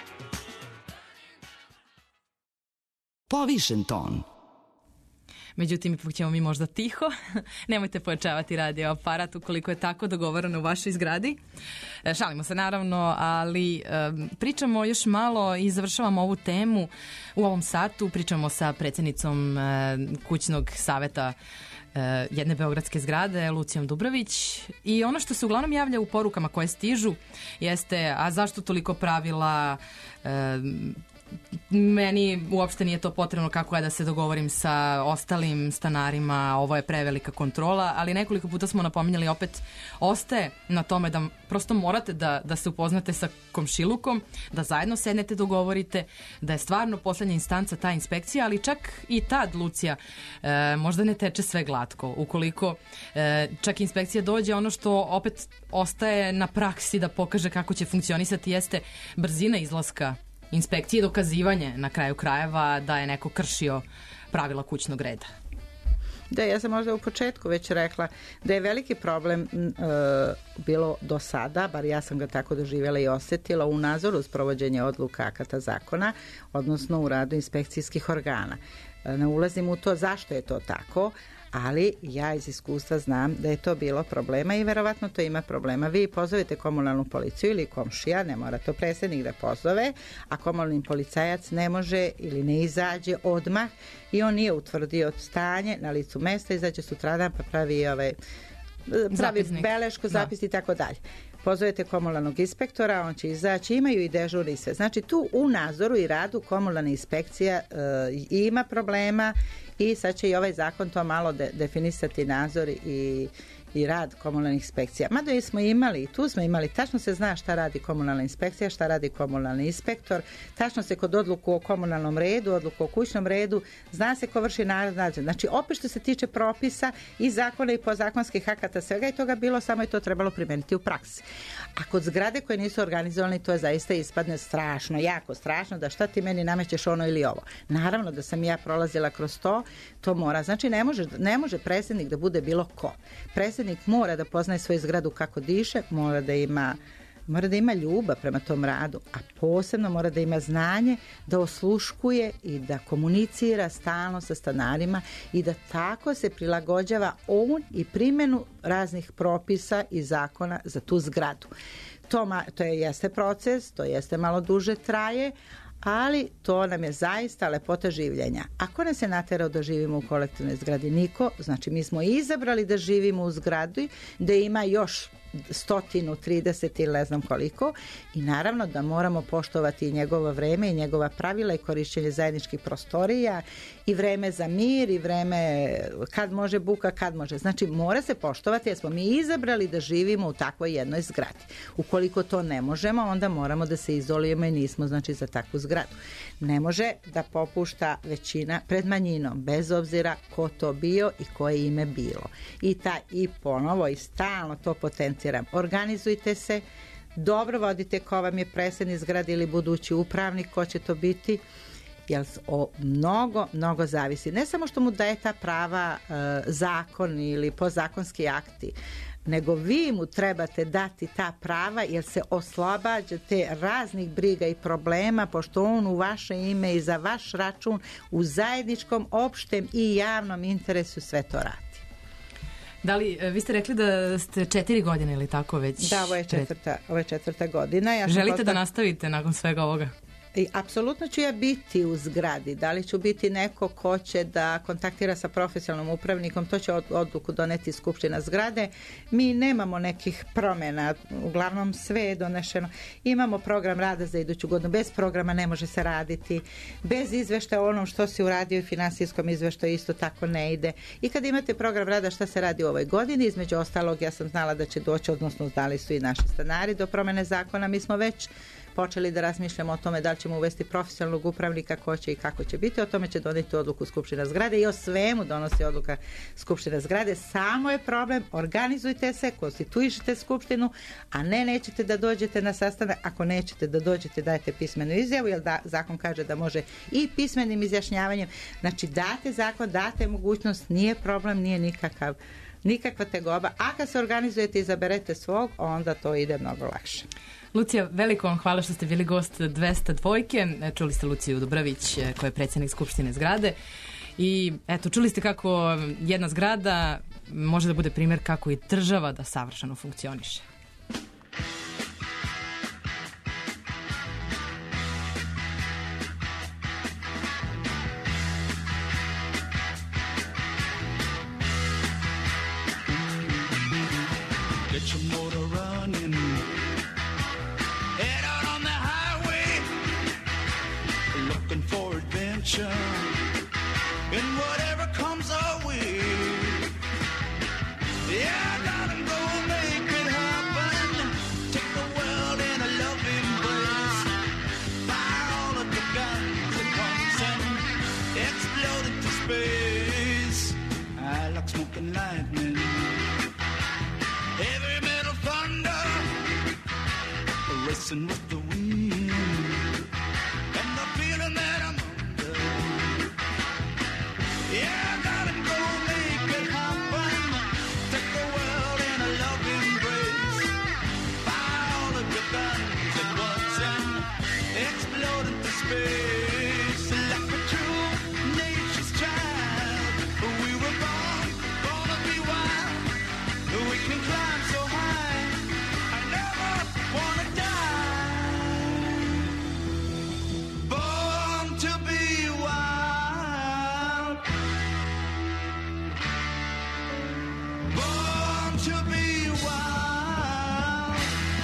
Povišen ton. Međutim, ipak ćemo mi možda tiho. Nemojte pojačavati radio aparat ukoliko je tako dogovoreno u vašoj zgradi. Šalimo se naravno, ali um, pričamo još malo i završavamo ovu temu u ovom satu. Pričamo sa predsjednicom uh, kućnog saveta uh, jedne beogradske zgrade, Lucijom Dubravić. I ono što se uglavnom javlja u porukama koje stižu jeste, a zašto toliko pravila, uh, meni uopšte nije to potrebno kako ja da se dogovorim sa ostalim stanarima, ovo je prevelika kontrola, ali nekoliko puta smo napominjali opet, ostaje na tome da prosto morate da, da se upoznate sa komšilukom, da zajedno sednete, dogovorite, da je stvarno poslednja instanca ta inspekcija, ali čak i tad, Lucija, e, možda ne teče sve glatko. Ukoliko e, čak inspekcija dođe, ono što opet ostaje na praksi da pokaže kako će funkcionisati jeste brzina izlaska inspekcije i dokazivanje na kraju krajeva da je neko kršio pravila kućnog reda. Da, ja sam možda u početku već rekla da je veliki problem e, bilo do sada, bar ja sam ga tako doživjela i osjetila, u nadzoru uz provođenje odluka akata zakona, odnosno u radu inspekcijskih organa. E, ne ulazim u to zašto je to tako, ali ja iz iskustva znam da je to bilo problema i verovatno to ima problema. Vi pozovete komunalnu policiju ili komšija, ne mora to predsjednik da pozove, a komunalni policajac ne može ili ne izađe odmah i on nije utvrdio stanje na licu mesta, izađe sutradan pa pravi, ovaj, pravi belešku, zapis i tako dalje. Pozovete komunalnog inspektora, on će izaći, imaju i dežurni i sve. Znači tu u nadzoru i radu komunalna inspekcija e, ima problema i sad će i ovaj zakon to malo de, definisati nadzor i, i rad komunalnih inspekcija. Mada i smo imali, tu smo imali, tačno se zna šta radi komunalna inspekcija, šta radi komunalni inspektor, tačno se kod odluku o komunalnom redu, odluku o kućnom redu, zna se ko vrši nadzor. Znači opet što se tiče propisa i zakona i podzakonskih akata, svega je toga bilo, samo je to trebalo primeniti u praksi. A kod zgrade koje nisu organizovane, to je zaista ispadne strašno, jako strašno, da šta ti meni namećeš ono ili ovo. Naravno da sam ja prolazila kroz to, to mora, znači ne može, ne može predsjednik da bude bilo ko. Predsjednik mora da poznaje svoju zgradu kako diše, mora da ima mora da ima ljubav prema tom radu, a posebno mora da ima znanje da osluškuje i da komunicira stalno sa stanarima i da tako se prilagođava on i primjenu raznih propisa i zakona za tu zgradu. To, ma, to je, jeste proces, to jeste malo duže traje, ali to nam je zaista lepota življenja. Ako nas je naterao da živimo u kolektivnoj zgradi niko, znači mi smo izabrali da živimo u zgradi, da ima još stotinu, trideset ili ne znam koliko i naravno da moramo poštovati i njegovo vreme i njegova pravila i korišćenje zajedničkih prostorija i vreme za mir i vreme kad može buka, kad može. Znači mora se poštovati jer smo mi izabrali da živimo u takvoj jednoj zgradi. Ukoliko to ne možemo, onda moramo da se izolujemo i nismo znači za takvu zgradu. Ne može da popušta većina pred manjinom, bez obzira ko to bio i koje ime bilo. I, ta, i ponovo i stalno to potencijamo. Organizujte se, dobro vodite ko vam je predsjednik zgrade ili budući upravnik, ko će to biti, jer o mnogo, mnogo zavisi. Ne samo što mu daje ta prava e, zakon ili podzakonski akti, nego vi mu trebate dati ta prava jer se oslobađate raznih briga i problema, pošto on u vaše ime i za vaš račun u zajedničkom, opštem i javnom interesu sve to radi. Da li, vi ste rekli da ste četiri godine ili tako već? Da, ovo je četvrta, ovo je četvrta godina. Ja Želite posta... da nastavite nakon svega ovoga? I apsolutno ću ja biti u zgradi. Da li ću biti neko ko će da kontaktira sa profesionalnom upravnikom, to će odluku doneti skupština zgrade. Mi nemamo nekih promjena, uglavnom sve je donešeno. Imamo program rada za iduću godinu. Bez programa ne može se raditi. Bez izveštaja o onom što se uradio u finansijskom izveštaju isto tako ne ide. I kad imate program rada šta se radi u ovoj godini, između ostalog ja sam znala da će doći, odnosno znali su i naši stanari do promjene zakona. Mi smo već počeli da razmišljamo o tome da li ćemo uvesti profesionalnog upravnika, ko će i kako će biti. O tome će doneti odluku Skupština zgrade i o svemu donosi odluka Skupština zgrade. Samo je problem, organizujte se, konstituišite Skupštinu, a ne nećete da dođete na sastanak. Ako nećete da dođete, dajte pismenu izjavu, jer da, zakon kaže da može i pismenim izjašnjavanjem. Znači date zakon, date mogućnost, nije problem, nije nikakav nikakva tegoba. A kad se organizujete i izaberete svog, onda to ide mnogo lakše. Lucija, veliko vam hvala što ste bili gost dvesta dvojke. Čuli ste Luciju Dubravić, koja je predsjednik Skupštine zgrade. I eto, čuli ste kako jedna zgrada može da bude primjer kako i država da savršeno funkcioniše. Get your motor running. Head out on the highway. adventure in whatever comes our way. Yeah, darling, go make it happen. Take the world in a loving embrace. Fire all of the guns at once and explode into space. I like smoke and lightning, heavy metal thunder, racing with the wind, and the feeling that I'm under. Yeah, darling, go make it happen. Take the world in a loving embrace. Fire all of your guns at once and explode into space. Like a true nature's child, we were born, born to be wild. We can climb so high, I never wanna die. Born to be wild. Born to be wild.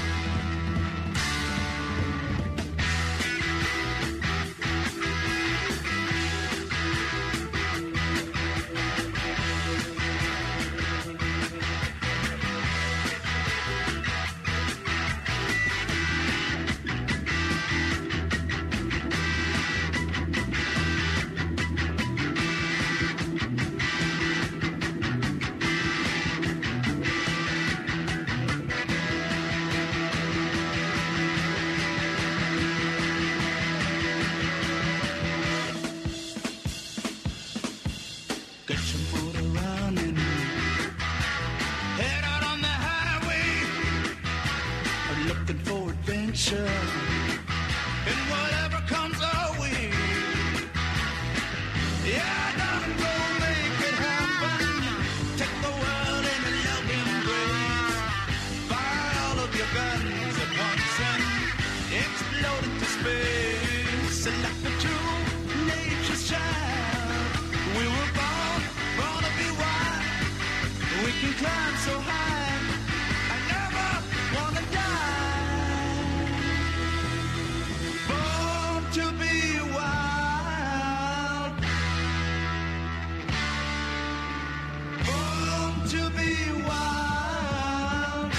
Get your motor running, head out on the highway, looking for adventure and whatever comes our way. Yeah, darling, go make it happen. Take the world in a loving embrace. Fire all of your guns at once and explode into space. Like a true nature's child, we were born, born to be wild. We can climb so high, I never wanna die. Born to be wild. Born to be wild.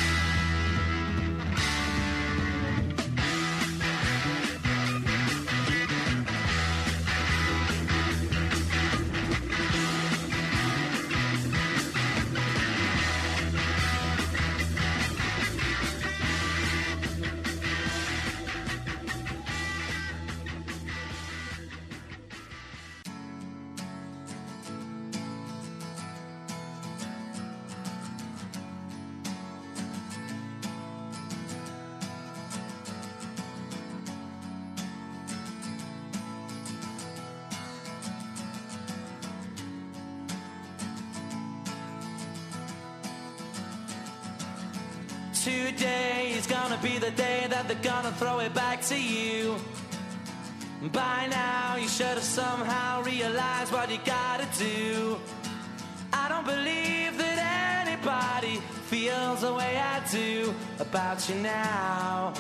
Today is gonna be the day that they're gonna throw it back to you. By now you should have somehow realized what you gotta do. I don't believe that anybody feels the way I do about you now.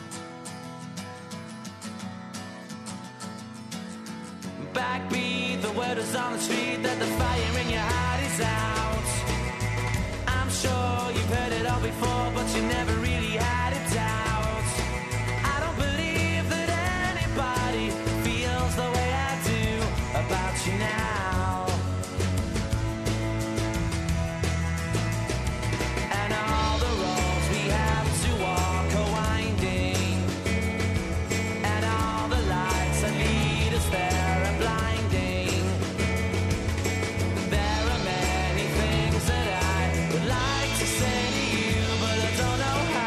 Backbeat, the word is on the street that the fire in your heart is out. I'm sure you've heard it all before, but you never really had a doubt. I don't believe that anybody feels the way I do about you now. And all the roads we have to walk are winding, and all the lights that lead us there are blinding. There are many things that I would like to say to you, but I don't know how.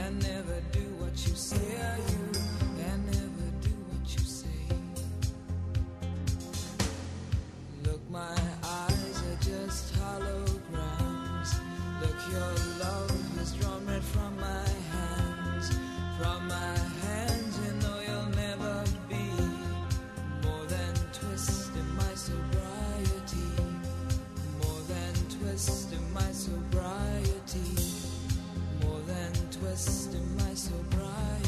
and never do what you say. Are you and never do what you say? Look, my eyes are just holograms. Look, your love has drawn red from my hands. From my hands, you know you'll never be more than twist in my sobriety. More than twist in my sobriety. More than twist in my sobriety.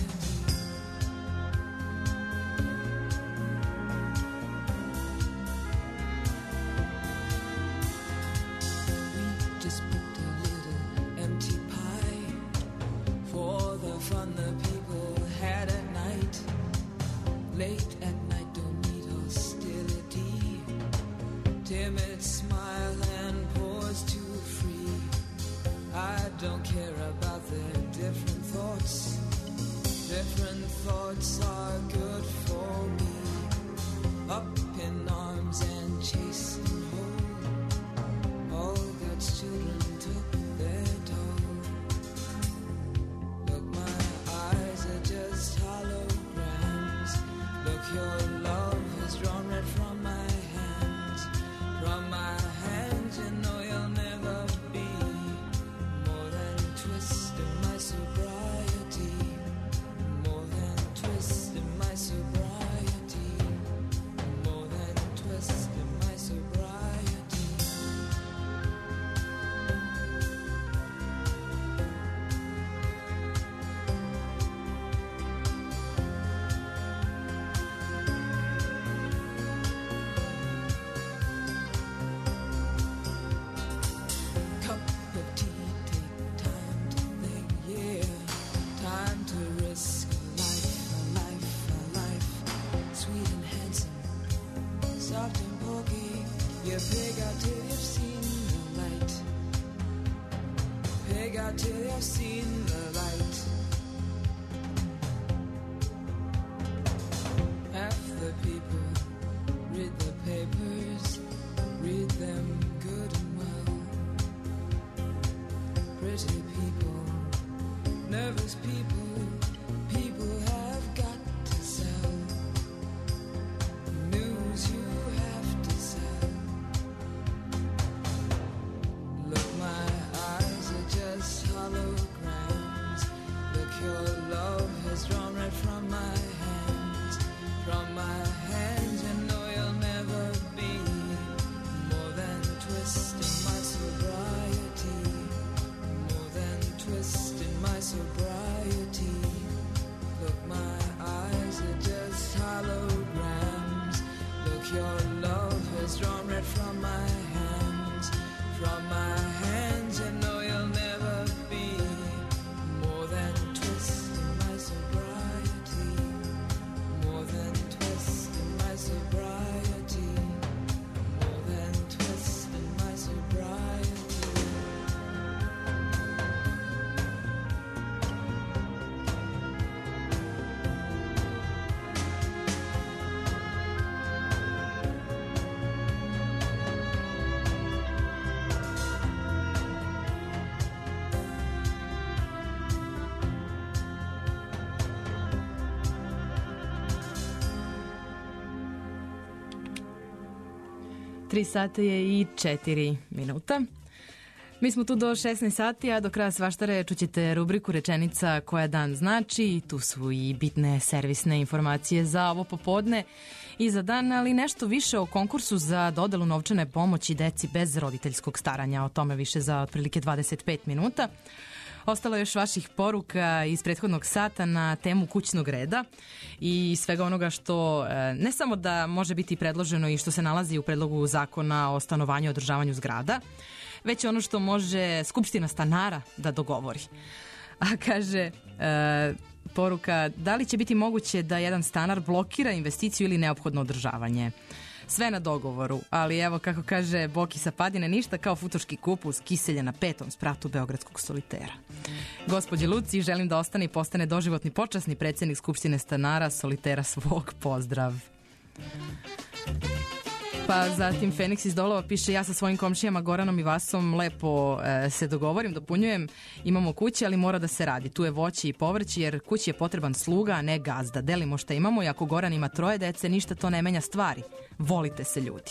We just picked a little empty pie for the fun the people had at night. Late at night, don't need hostility. Timid smile and pause too free. I don't care about their different thoughts. Different thoughts are good for me. Up in arms and chased and whole. All God's children took their toll. Look, my eyes are just holograms. Look, your love has drawn red from my hands. From my hands, you know you'll never be more than twist in my sobriety. More than twist in my sobriety. More than twist in my sobriety. Cup of tea, take time to think, yeah. Time to risk a life, a life, a life. Sweet and handsome, soft and pokey. You pig out till you've seen the light. Pig out till you've seen the light. Half the people read the papers, read them good and well. Pretty people, nervous people, people have got to sell. News you have to sell. Look, my eyes are just holograms. Look, your love has drawn red from my hands. From my hands, you know you'll never be more than twist in my sobriety. More than twist in my sobriety. Look, my eyes are just holograms. Look, your love has drawn red from my hands. From my hands, you know you'll never be more than twist in my sobriety. More than twist in my sobriety. More than twist in my sobriety. Tri sata je i četiri minuta. Mi smo tu do šesnaest sati, a do kraja svaštare čućete rubriku Rečenica koja dan znači. Tu su i bitne servisne informacije za ovo popodne i za dan, ali nešto više o konkursu za dodelu novčane pomoći deci bez roditeljskog staranja. O tome više za otprilike dvadeset pet minuta. Ostalo je još vaših poruka iz prethodnog sata na temu kućnog reda i svega onoga što ne samo da može biti predloženo i što se nalazi u predlogu zakona o stanovanju i održavanju zgrada, već ono što može Skupština stanara da dogovori. A kaže e, poruka, da li će biti moguće da jedan stanar blokira investiciju ili neophodno održavanje? Sve na dogovoru, ali evo kako kaže Boki sa Padine, ništa kao futoški kupus kiselja na petom spratu beogradskog solitera. Gospođe Luci, želim da ostane i postane doživotni počasni predsjednik Skupštine stanara solitera svog. Pozdrav. Pa zatim Feniks iz Dolova piše: ja sa svojim komšijama Goranom i Vasom lepo e, se dogovorim, dopunjujem, imamo kuće, ali mora da se radi. Tu je voće i povrće, jer kući je potreban sluga, a ne gazda. Delimo šta imamo i ako Goran ima troje dece, ništa to ne menja stvari. Volite se, ljudi.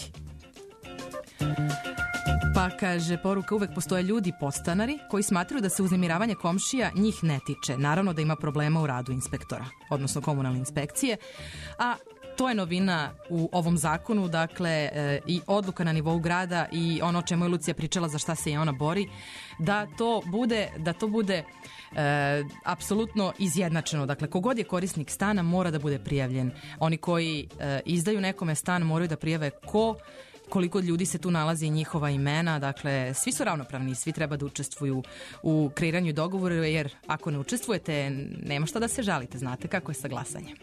Pa kaže poruka: uvek postoje ljudi podstanari koji smatraju da se uznemiravanje komšija njih ne tiče. Naravno da ima problema u radu inspektora, odnosno komunalne inspekcije, a to je novina u ovom zakonu, dakle e, i odluka na nivou grada i ono o čemu je Lucija pričala, za šta se i ona bori, da to bude, da to bude e, apsolutno izjednačeno. Dakle, kogod je korisnik stana mora da bude prijavljen. Oni koji e, izdaju nekome stan moraju da prijave ko, koliko ljudi se tu nalazi i njihova imena, dakle svi su ravnopravni i svi treba da učestvuju u kreiranju dogovora, jer ako ne učestvujete nema šta da se žalite, znate kako je sa glasanjem.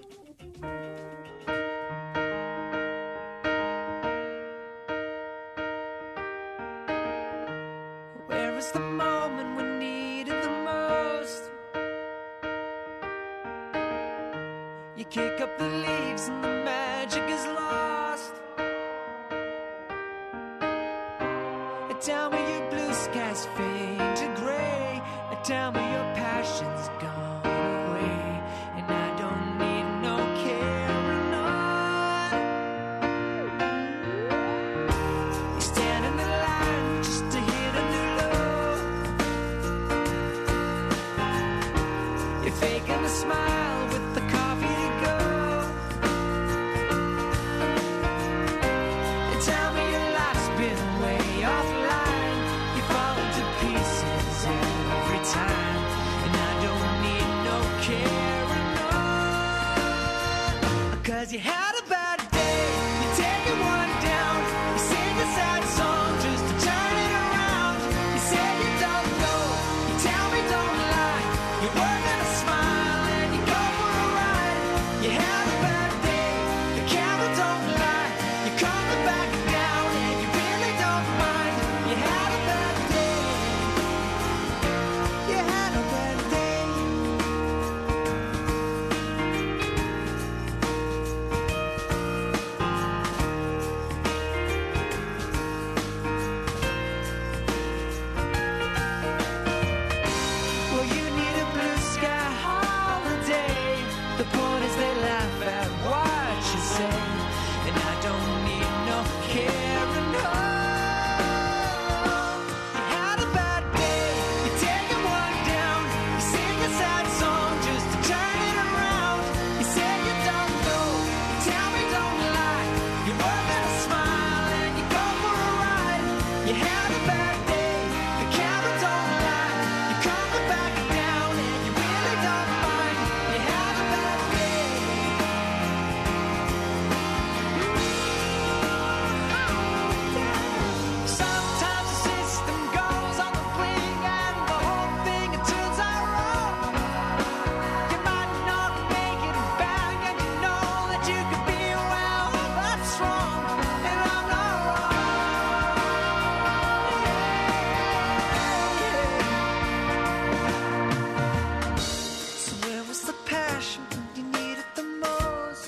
Where is the moment we needed the most? You kick up the leaves and the magic is lost. Tell me your blue skies fade to gray, and tell me your passion's gone away, and I don't need no carrying on. You stand in the line just to hit a new low. You're faking the smile with the coffee to go. And tell me your life's been way off. Time, and I don't need no carrying on. Cause you had a bad day, you're taking one down. You sing a sad song just to turn it around. You say you don't know, you tell me don't lie. You work on a smile and you go for a ride. You had a bad day, the camera don't lie. You're coming back down and you really don't mind. You had a bad day. You had a bad day. Well, you need a blue sky holiday. The point is they laugh at what you say, and I don't need no carrying on. You had a bad day, you're taking one down. You sing a sad song just to turn it around. You say you don't know, you tell me don't lie. You work on a smile and you go for a ride. You had a bad day, the camera don't lie. You're coming back down and you really don't mind. You had a bad day. Sometimes the system goes on the blink and the whole thing it turns out wrong. You might not make it back and you know that you could be well, that's wrong, and I'm not wrong. So where was the passion when you needed the most?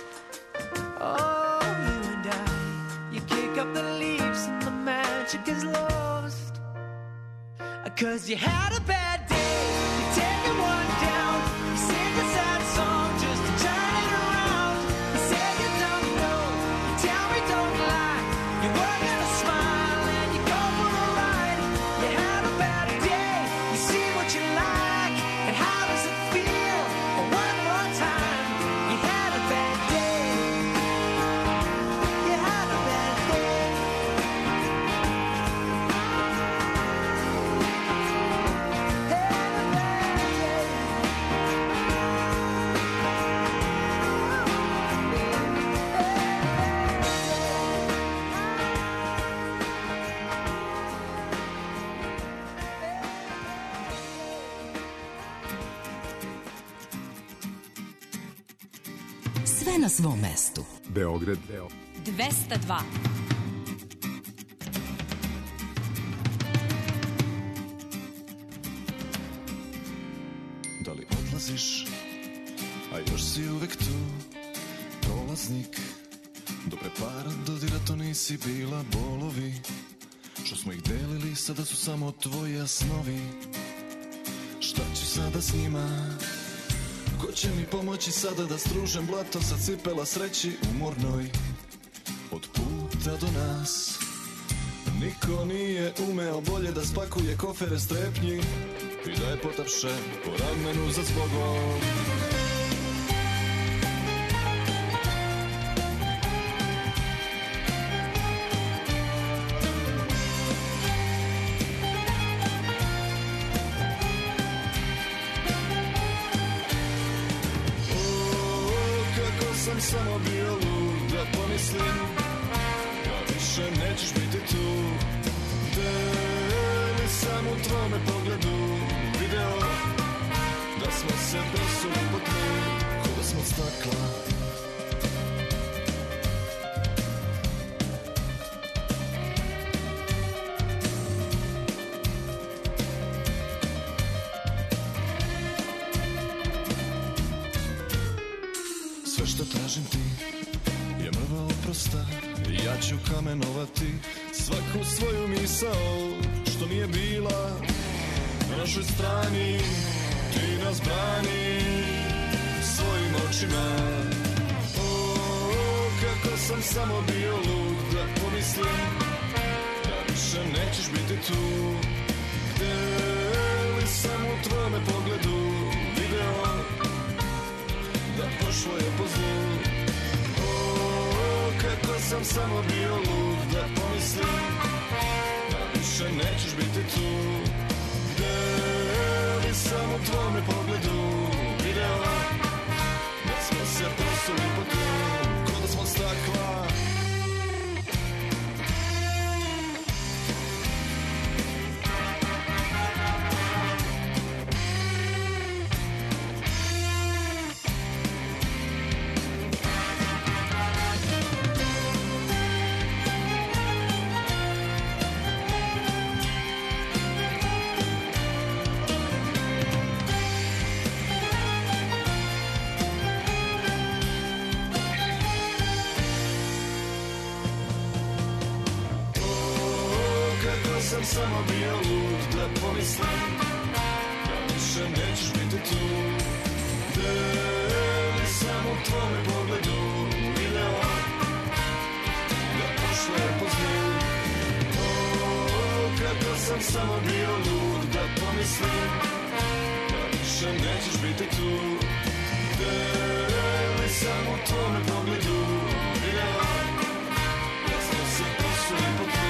Oh, you and I, you kick up the leaves and the magic is lost. Cause you had a bad day, you're taking one down. You sing a sad song just to turn it around. You say you don't know, you tell me don't lie. You work on a smile and you go for a ride. You had a bad day, you see what you like, and how does it feel? One more time, you had a bad day. You had a bad day. Sve na svom mestu. Beograd, Beograd. dvesta dva. Da li odlaziš, a još si uvek tu, prolaznik Do pre para dodira to nisi bila bolovi, što smo ih delili, sada su samo tvoji snovi. Šta ću sada s njima? Ko će mi pomoći sada da stružem blato sa cipela sreći umornoj? Od puta do nas niko nije umeo bolje da spakuje kofere strepnji i da je potapše po ramenu za zbogom. Sam samo bio lud da pomislim da više nećeš biti tu. Deli sam u tvome pogledu video da smo se presuli po tlu, ko da smo stakla. Sve što tražim ti je mrva oprosta, ja ću kamenovati svaku svoju misao što nije bila na našoj strani. Ti nas brani svojim očima. O, kako sam samo bio lud da pomislim da više nećeš biti tu. Gde li sam u tvome pogledu video da pošlo je po zlu. O, kako sam samo bio lud da pomislim da više nećeš biti tu. Gde li sam u tvome pogledu video da smo se prosuli po tlu, ko da smo stakla. Sam samo bio lud da pomislim da više nećeš biti tu. Deli sam u tvome pogledu video da pošlo je po zlu. O, kako sam samo bio lud da pomislim da više nećeš biti tu. Deli sam u tvome pogledu video da smo se posuli po tlu.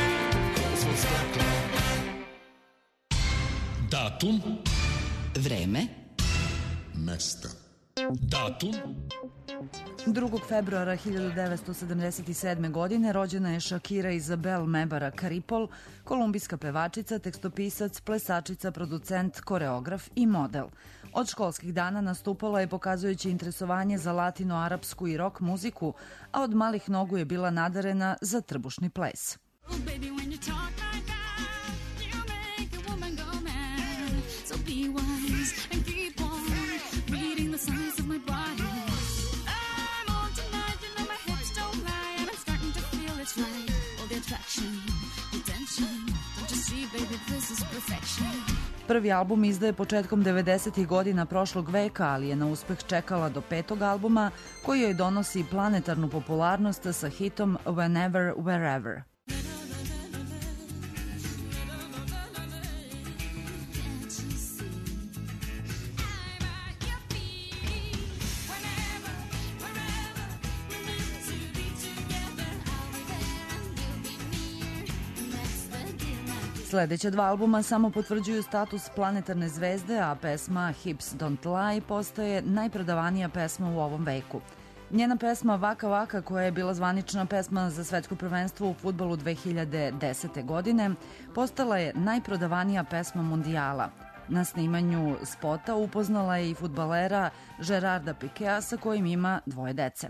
Datum, vreme, mesto. Datum drugog februara hiljadu devetsto sedamdeset sedme. godine rođena je Shakira Isabel Mebara Karipol, kolumbijska pevačica, tekstopisac, plesačica, producent, koreograf i model. Od školskih dana nastupala je pokazujući interesovanje za latino-arapsku i rock muziku, a od malih nogu je bila nadarena za trbušni ples. Prvi album izdaje početkom devedesetih godina prošlog veka, ali je na uspeh čekala do petog albuma, koji joj donosi planetarnu popularnost sa hitom Whenever, Wherever. Sledeća dva albuma samo potvrđuju status planetarne zvezde, a pesma Hips Don't Lie postaje najprodavanija pesma u ovom veku. Njena pesma Vaka Vaka, koja je bila zvanična pesma za svetsko prvenstvo u fudbalu dve hiljade desete. godine, postala je najprodavanija pesma mondijala. Na snimanju spota upoznala je i fudbalera Gerarda Pikea, sa kojim ima dvoje dece.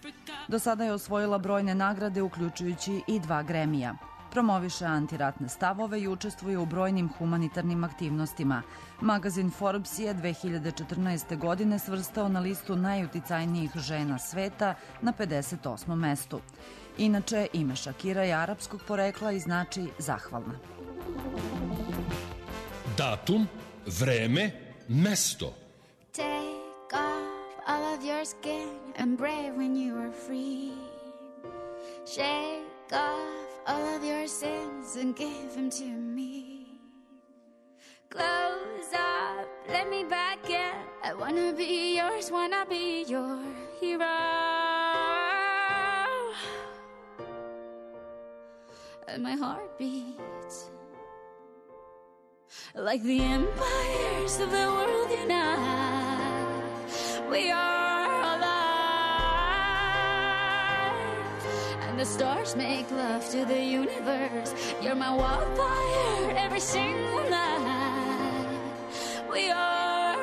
Do sada je osvojila brojne nagrade, uključujući i dva Grammy-a. Promoviše antiratne stavove i učestvuje u brojnim humanitarnim aktivnostima. Magazin Forbes je dve hiljade četrnaeste. godine svrstao na listu najuticajnijih žena sveta na pedeset osmom mestu. Inače, ime Shakira je arapskog porekla i znači zahvalna. Datum, vreme, mesto. Take off all of your skin and brave when you are free. Shake off all of your sins and give them to me. Close up, let me back in. I wanna be yours, wanna be your hero. And my heart beats like the empires of the world unite. We are alive, and the stars make love to the universe. You're my wildfire every single night. We are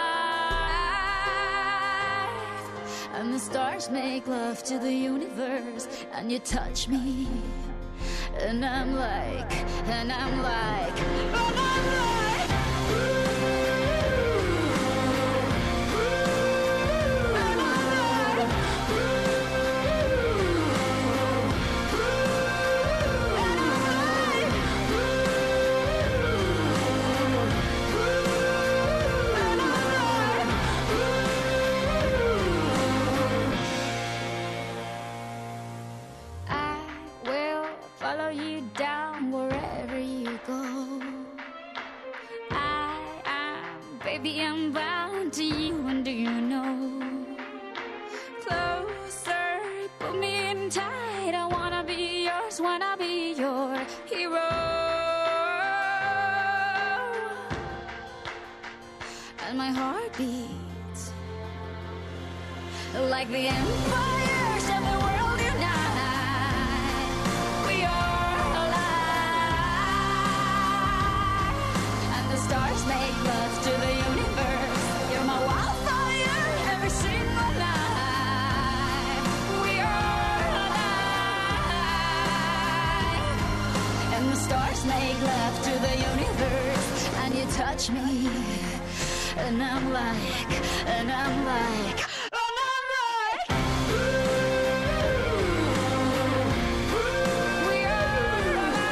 alive, and the stars make love to the universe. And you touch me, and I'm like, and I'm like, and I'm like, ooh. Baby, I'm bound to you, and do you know? Closer, put me in tight. I wanna be yours, wanna be your hero. And my heart beats like the empires of the world unite. We are alive, and the stars make love to the universe. You're my wildfire every single night. We are alive, and the stars make love to the universe. And you touch me, and I'm like, and I'm like, and I'm like, ooh, we are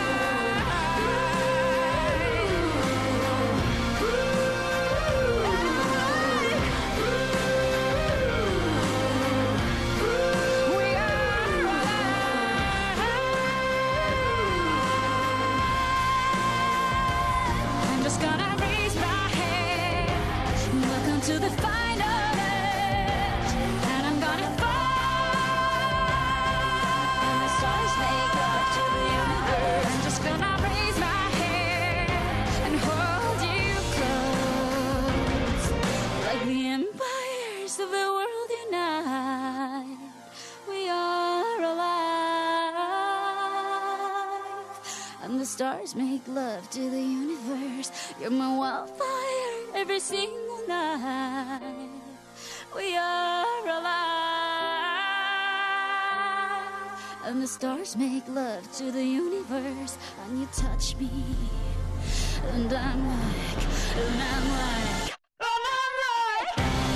to the final edge, and I'm gonna fall. And the stars make love to the universe. I'm just gonna raise my head and hold you close, like the empires of the world unite. We are alive, and the stars make love to the universe. You're my wildfire every single night. We are alive, and the stars make love to the universe. And you touch me, and I'm like, and I'm like, and I'm like,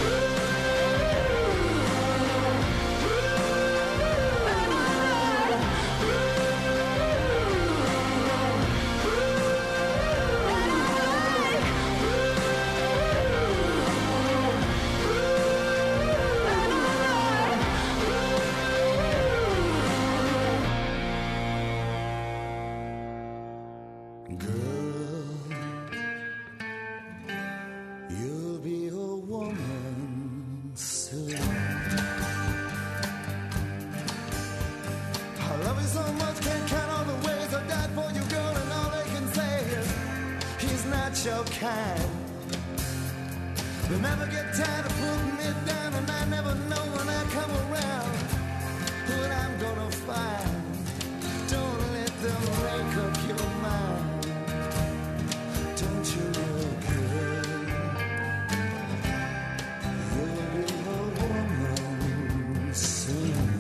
your kind. They never get tired of putting me down, and I never know when I come around what I'm gonna find. Don't let them break up your mind. Don't you look good? You'll be a woman soon.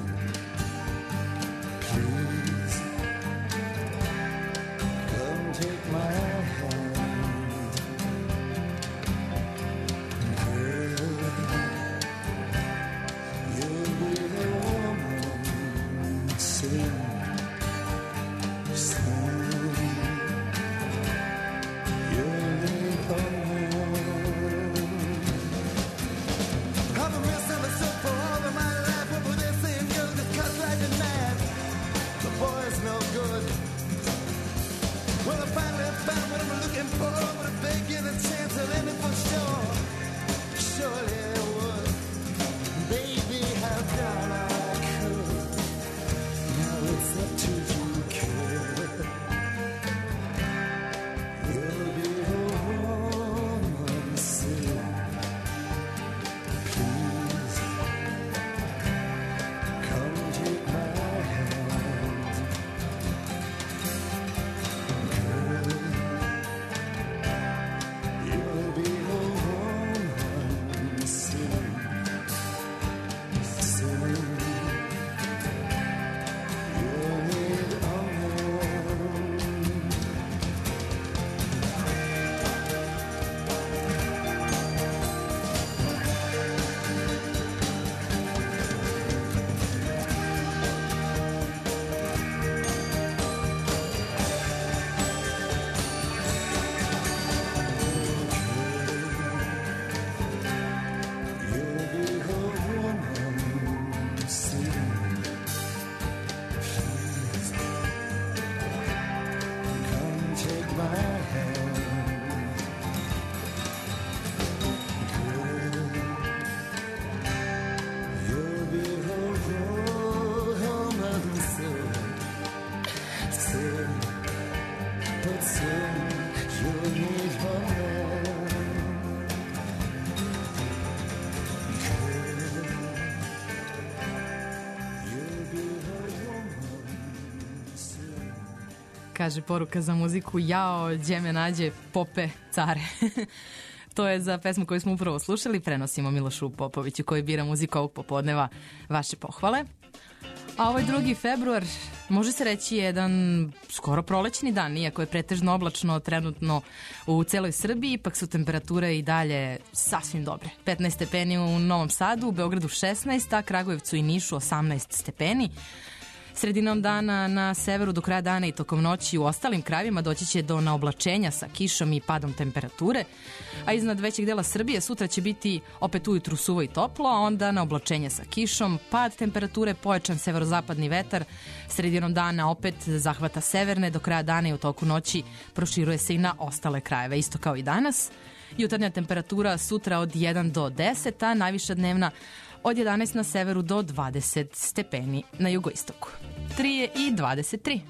kaže poruka za muziku, jao, gdje me nađe Pope care. To je za pesmu koju smo upravo slušali, prenosimo Milošu Popoviću koji bira muziku ovog popodneva, vaše pohvale. A ovaj drugi februar, može se reći jedan skoro prolećni dan, iako je pretežno oblačno trenutno u celoj Srbiji, ipak su temperature i dalje sasvim dobre. petnaest stepeni u Novom Sadu, u Beogradu šesnaest, a Kragujevcu i Nišu osamnaest stepeni. Sredinom dana na severu do kraja dana i tokom noći u ostalim krajevima doći će do naoblačenja sa kišom i padom temperature, a iznad većeg dela Srbije sutra će biti opet ujutru suvo i toplo, a onda naoblačenje sa kišom, pad temperature, pojačan severozapadni vetar, sredinom dana opet zahvata severne, do kraja dana i u toku noći proširuje se i na ostale krajeve, isto kao i danas. Jutarnja temperatura sutra od jedan do deset, a najviša dnevna od jedanaest na severu do dvadeset stepeni na jugoistoku. tri je i dvadeset tri.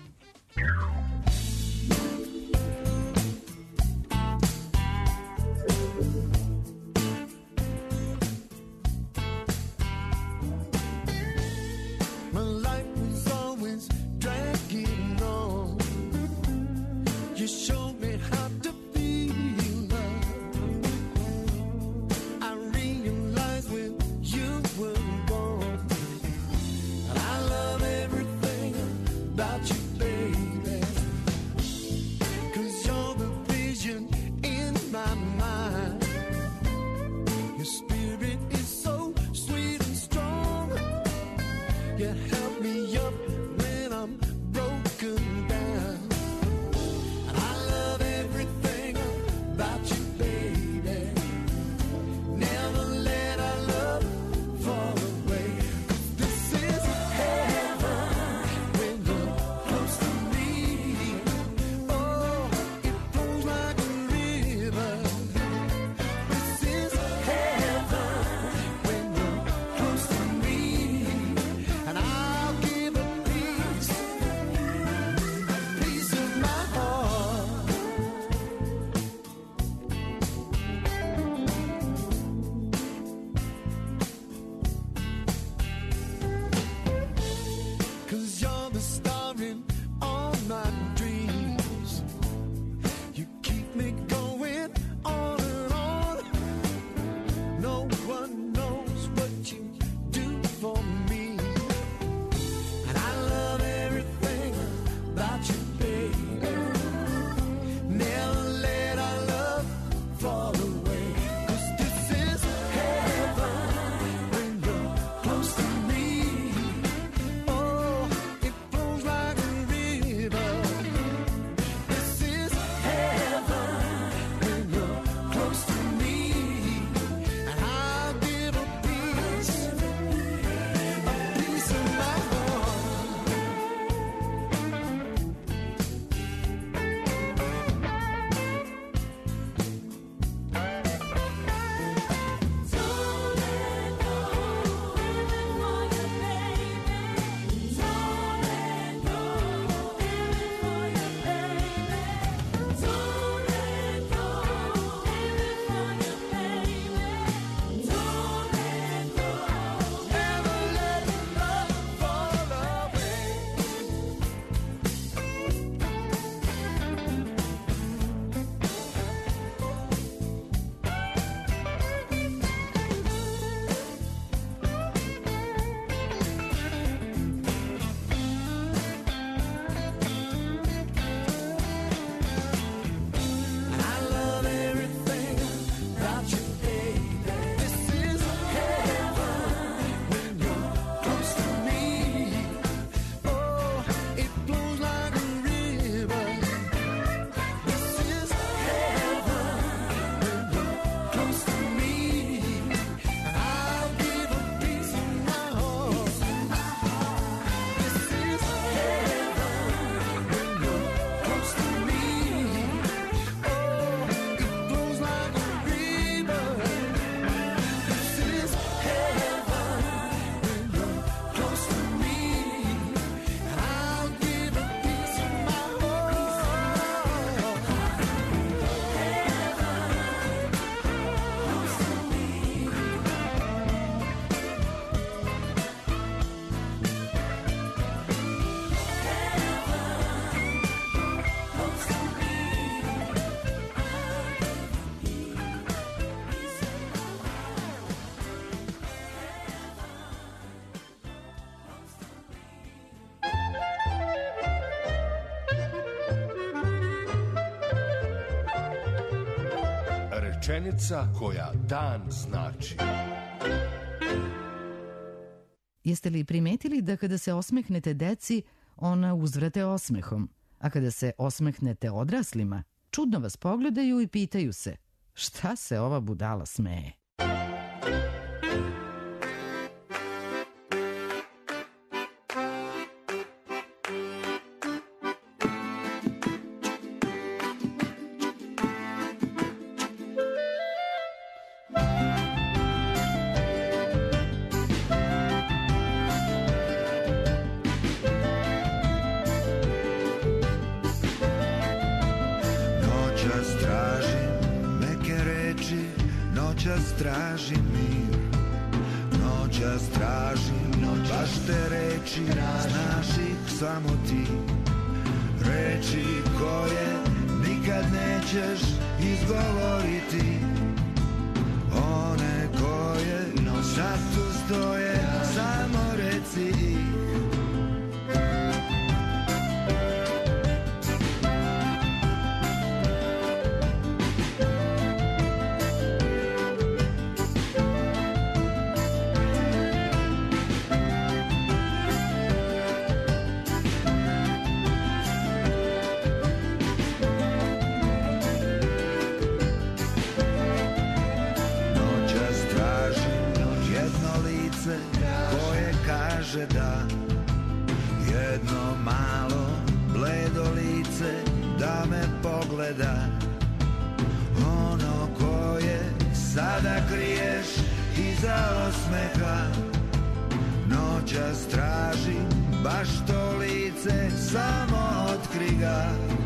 My life was always dragging on. You showed me how to feel love. I realized when you were gone, and I love everything about you, baby. rečenica koja dan znači. Jeste li primetili da kada se osmehnete deci, ona uzvrate osmehom, a kada se osmehnete odraslima, čudno vas pogledaju i pitaju se šta se ova budala smeje? Tražim mir, noćas tražim, baš te reči, znaš ih samo ti. Reči koje nikad nećeš izgovoriti, one koje sad tu stoje, samo reci ih. Da jedno malo bledo lice da me pogleda, ono koje sada kriješ iza osmeha. Noćas tražim baš to lice, samo otkri ga.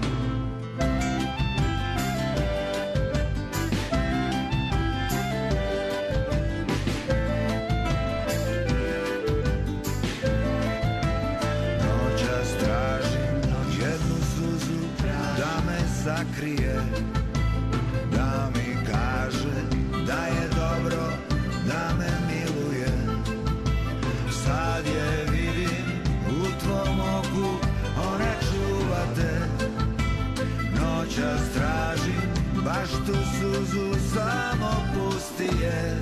Sakrije, da mi kaže da je dobro, da me miluje. Sad je vidim u tvom oku, ona čuva te. Noćas tražim baš tu suzu, samo pusti je.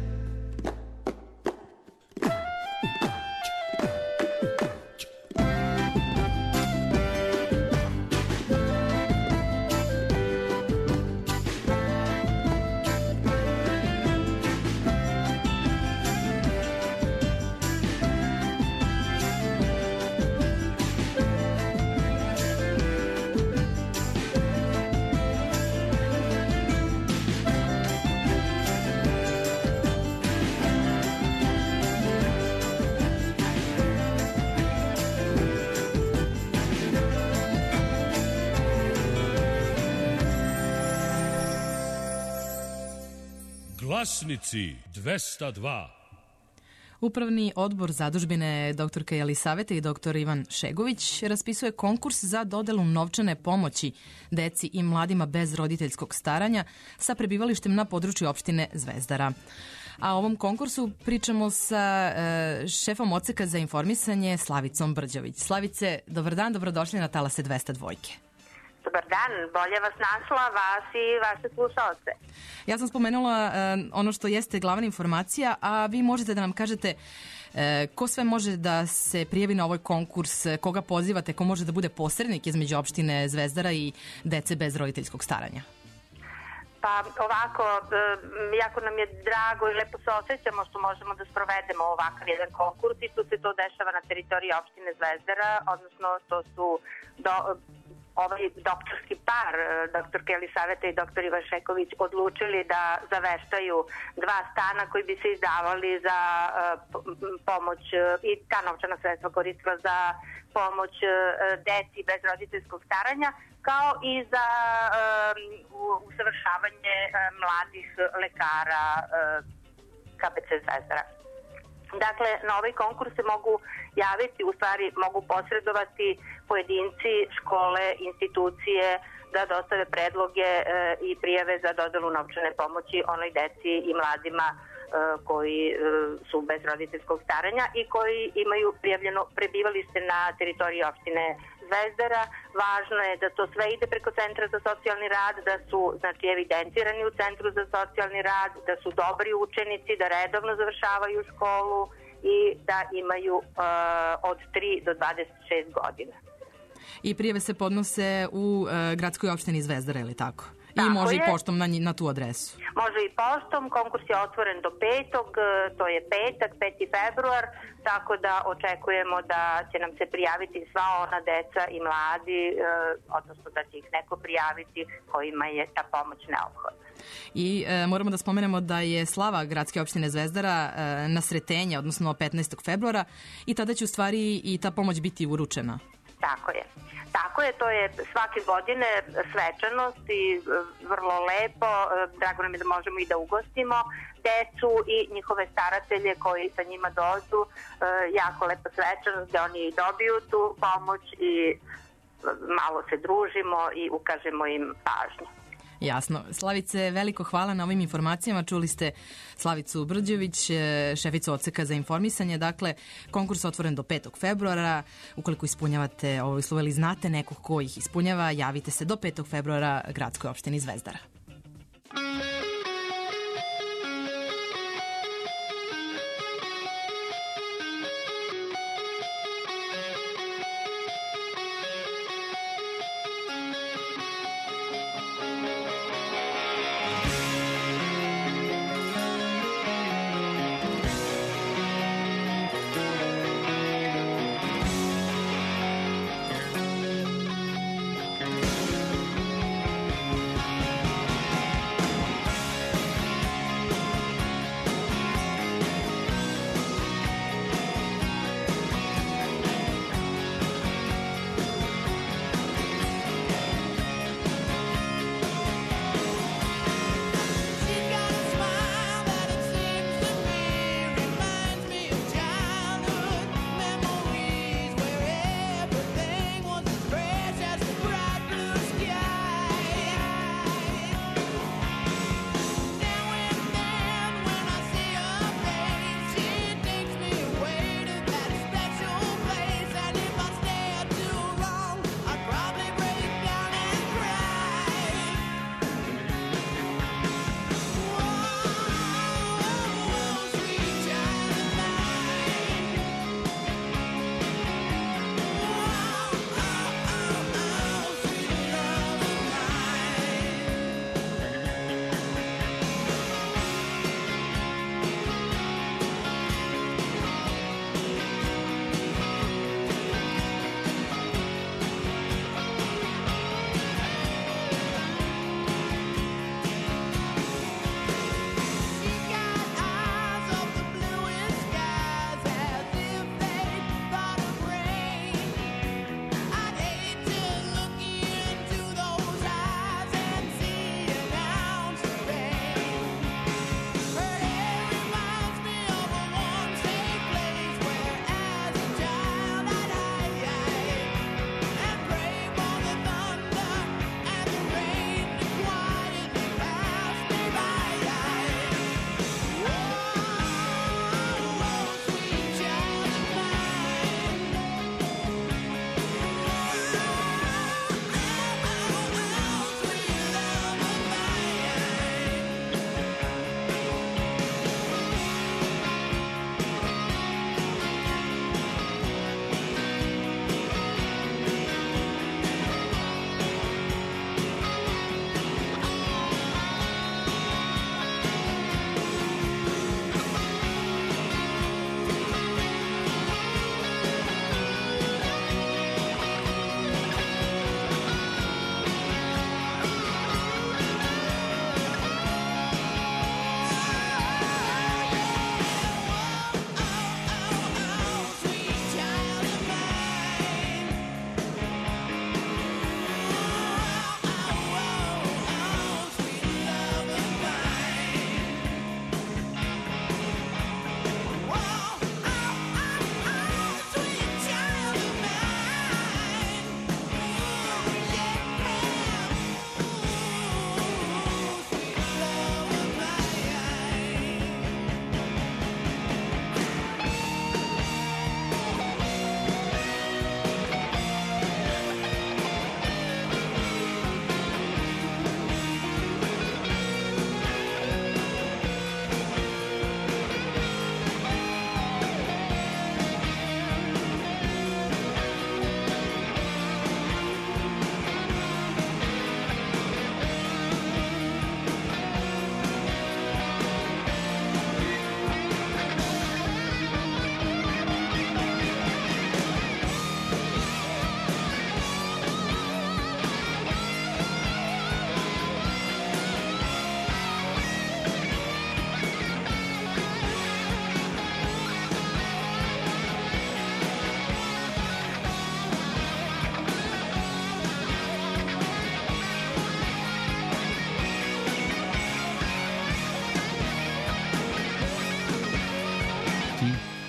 Glasnici dvesta dva. Upravni odbor zadužbine doktorka Jelisaveta i doktor Ivan Šegović raspisuje konkurs za dodelu novčane pomoći deci i mladima bez roditeljskog staranja sa prebivalištem na području opštine Zvezdara. A o ovom konkursu pričamo sa e, šefom odseka za informisanje Slavicom Brđović. Slavice, dobar dan, dobrodošli na Talase dvesta dva. Dobar dan, bolje vas našla, vas i vaše slušalce. Ja sam spomenula uh, ono što jeste glavna informacija, a vi možete da nam kažete uh, ko sve može da se prijavi na ovaj konkurs, koga pozivate, ko može da bude posrednik između opštine Zvezdara i dece bez roditeljskog staranja? Pa ovako, jako nam je drago i lepo se osjećamo što možemo da sprovedemo ovakav jedan konkurs i što se to dešava na teritoriji opštine Zvezdara, odnosno što su do, ovaj doktorski par, doktorka Jelisaveta i doktor Ivan Šeković, odlučili da zaveštaju dva stana koji bi se izdavali za pomoć i ta novčana sredstva koristila za pomoć deci bez roditeljskog staranja, kao i za um, usavršavanje um, mladih lekara um, K B C Zvezdara. Dakle, na ovaj konkurs se mogu javiti, u stvari mogu posredovati pojedinci, škole, institucije da dostave predloge e, i prijave za dodelu novčane pomoći onoj deci i mladima e, koji e, su bez roditeljskog staranja i koji imaju prijavljeno prebivalište na teritoriji opštine Zvezdara. Važno je da to sve ide preko Centra za socijalni rad, da su znači, evidentirani u Centru za socijalni rad, da su dobri učenici, da redovno završavaju školu i da imaju uh, od tri do dvadeset šest godina. I prijave se podnose u uh, gradskoj opštini Zvezdara, ili tako? I Tako može je. i poštom na, nji- na tu adresu. Može i poštom, konkurs je otvoren do petog, to je petak, peti februar, tako da očekujemo da će nam se prijaviti sva ona deca i mladi, eh, odnosno da će ih neko prijaviti kojima je ta pomoć neophodna. I e, moramo da spomenemo da je slava gradske opštine Zvezdara e, na Sretenje, odnosno petnaestog februara, i tada će u stvari i ta pomoć biti uručena. Tako je. Tako je, to je svake godine svečanost i e, vrlo lepo. E, Drago nam je da možemo i da ugostimo decu i njihove staratelje koji sa njima dođu. E, Jako lepa svečanost gde oni i dobiju tu pomoć i e, malo se družimo i ukažemo im pažnju. Jasno. Slavice, veliko hvala na ovim informacijama. Čuli ste Slavicu Brđević, e, šeficu odseka za informisanje. Dakle, konkurs otvoren do petog februara. Ukoliko ispunjavate ovo uslove ili znate nekog ko ih ispunjava, javite se do petog februara gradskoj opštini Zvezdara.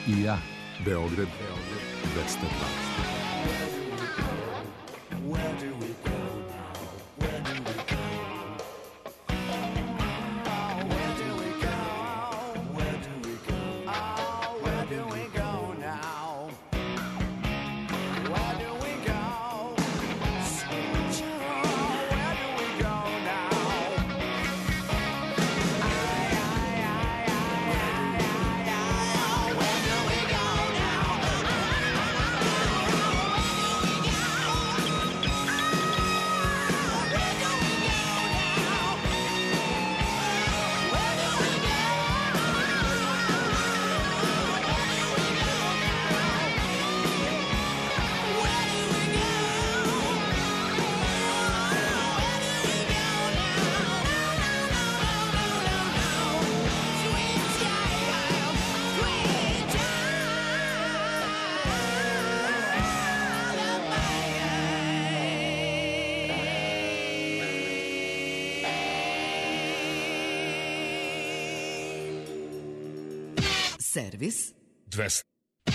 i ja. Beograd dvesta dva. Where do we go now? Where do we go? Where do we go? Where do we go? Where do we go now? Where do we go? Sweet child, where do we go now? I, I, I, I, I, I, where do we go now? Servis dvesta.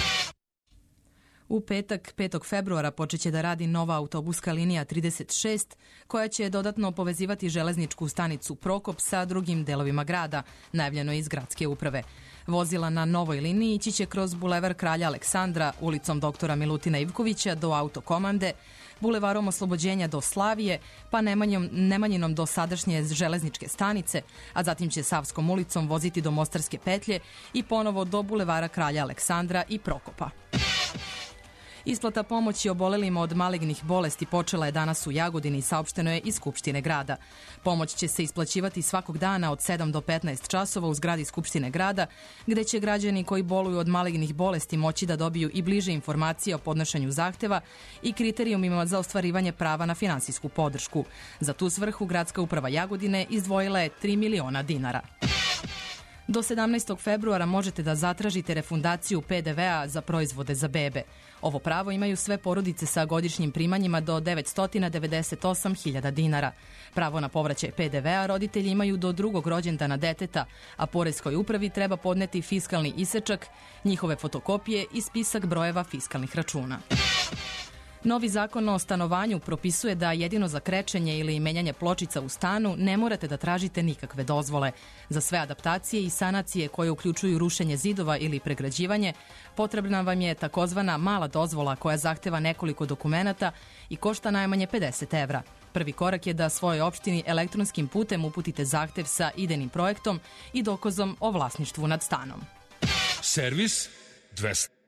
U petak, petog februara, počeće da radi nova autobuska linija trideset šest, koja će dodatno povezivati železničku stanicu Prokop sa drugim delovima grada, najavljeno iz gradske uprave. Vozila na novoj liniji ići će kroz bulevar Kralja Aleksandra, ulicom doktora Milutina Ivkovića do Autokomande, bulevarom Oslobođenja do Slavije, pa Nemanjom, Nemanjinom do sadašnje železničke stanice, a zatim će Savskom ulicom voziti do Mostarske petlje i ponovo do bulevara Kralja Aleksandra i Prokopa. Isplata pomoći obolelima od malignih bolesti počela je danas u Jagodini, saopšteno je iz Skupštine grada. Pomoć će se isplaćivati svakog dana od sedam do petnaest časova u zgradi Skupštine grada, gde će građani koji boluju od malignih bolesti moći da dobiju i bliže informacije o podnošenju zahteva i kriterijumima za ostvarivanje prava na finansijsku podršku. Za tu svrhu Gradska uprava Jagodine izdvojila je tri miliona dinara. Do sedamnaestog februara možete da zatražite refundaciju pe de vea za proizvode za bebe. Ovo pravo imaju sve porodice sa godišnjim primanjima do devetsto devedeset osam hiljada dinara. Pravo na povraćaj pe de vea roditelji imaju do drugog rođendana deteta, a poreskoj upravi treba podneti fiskalni isečak, njihove fotokopije i spisak brojeva fiskalnih računa. Novi zakon o stanovanju propisuje da jedino za krečenje ili menjanje pločica u stanu ne morate da tražite nikakve dozvole. Za sve adaptacije i sanacije koje uključuju rušenje zidova ili pregrađivanje, potrebna vam je takozvana mala dozvola koja zahteva nekoliko dokumenata i košta najmanje pedeset evra. Prvi korak je da svojoj opštini elektronskim putem uputite zahtev sa idejnim projektom i dokazom o vlasništvu nad stanom. Servis dvesta.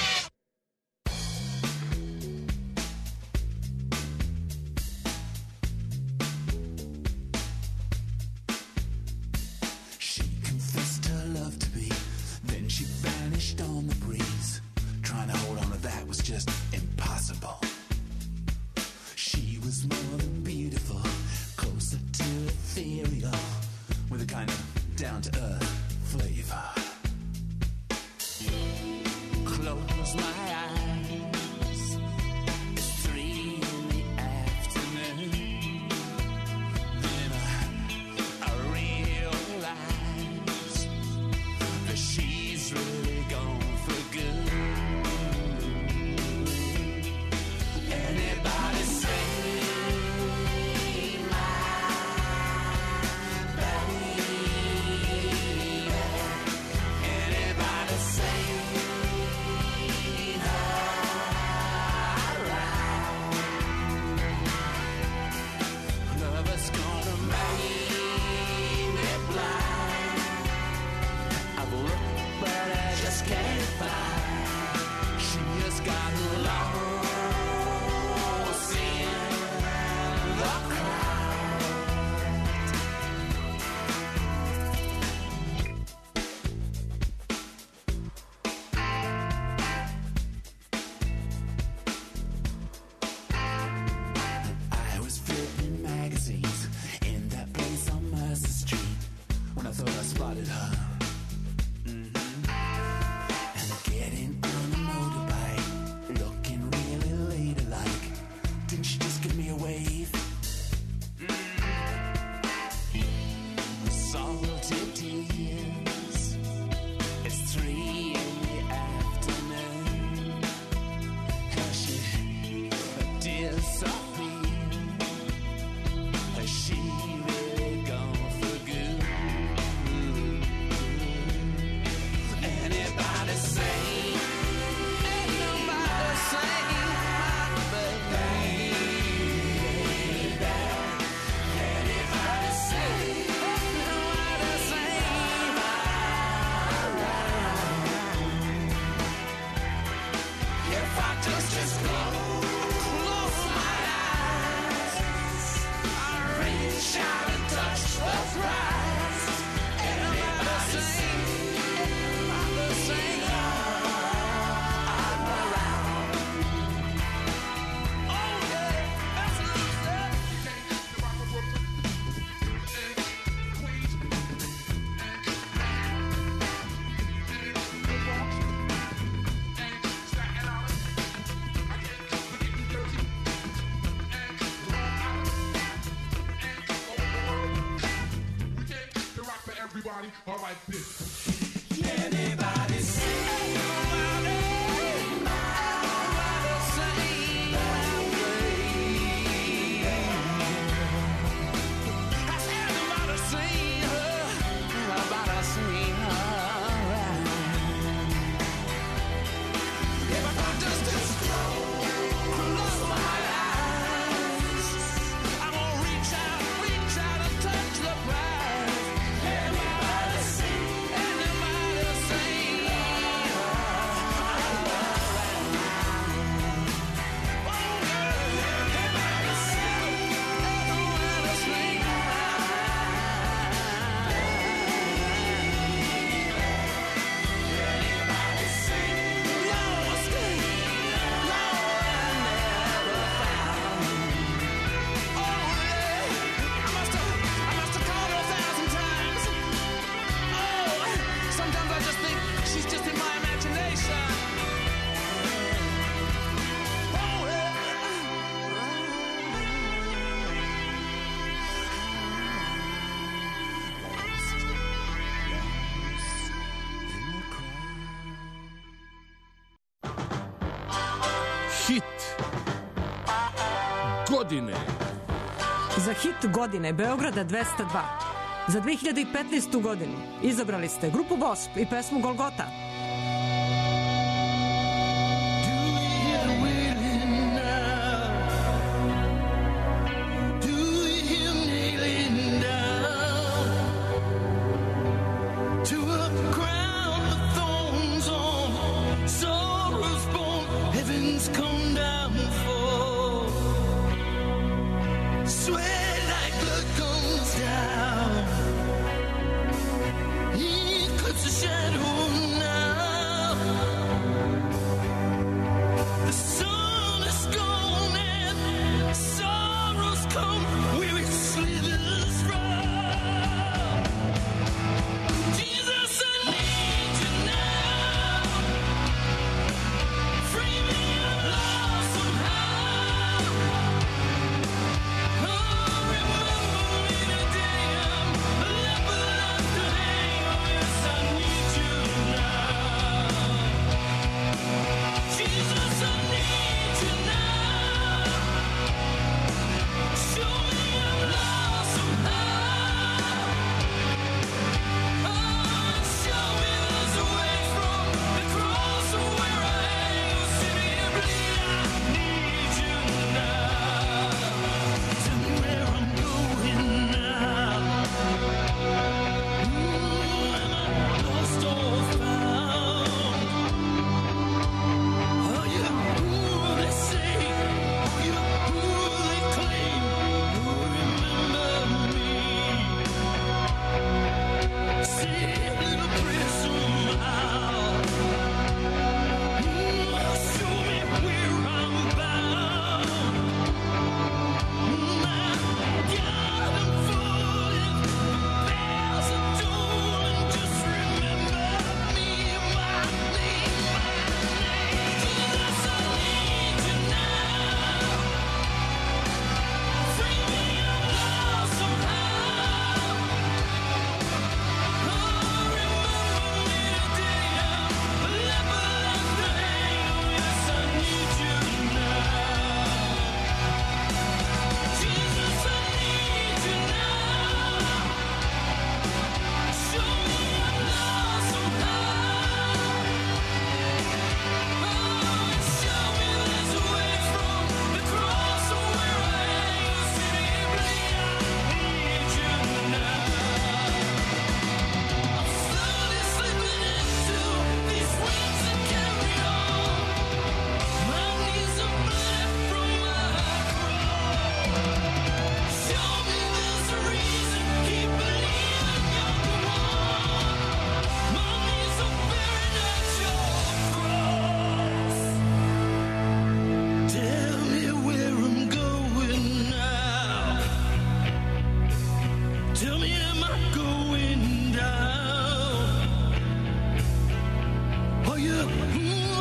On the breeze, trying to hold on to that was just impossible. She was more than beautiful, closer to ethereal, with a kind of down-to-earth flavor. Close my eyes, it's three in the afternoon. Then I, I realize that she's really gone for good. Anybody say my baby? Anybody say just close my eyes, I reach out and touch the prize. Anybody sing? Anybody sing? I'm around. Oh yeah, that's what it said. Everybody, all right, this. Anybody sing? Anybody sing that way? Has anybody seen her? Anybody seen her? If I could just, just close my eyes, I'm gonna reach out, reach out and touch the prize. Anybody sing? Anybody sing? Sometimes I just think she's just in my imagination. Oh, Hit godine. Za hit godine Beograda dvesta dva za dve hiljade petnaestu godinu izabrali ste grupu W A S P i pesmu Golgota. To a crown of thorns on sorrow's born, heavens come down for. Sweat like blood comes down. He cuts a shadow now.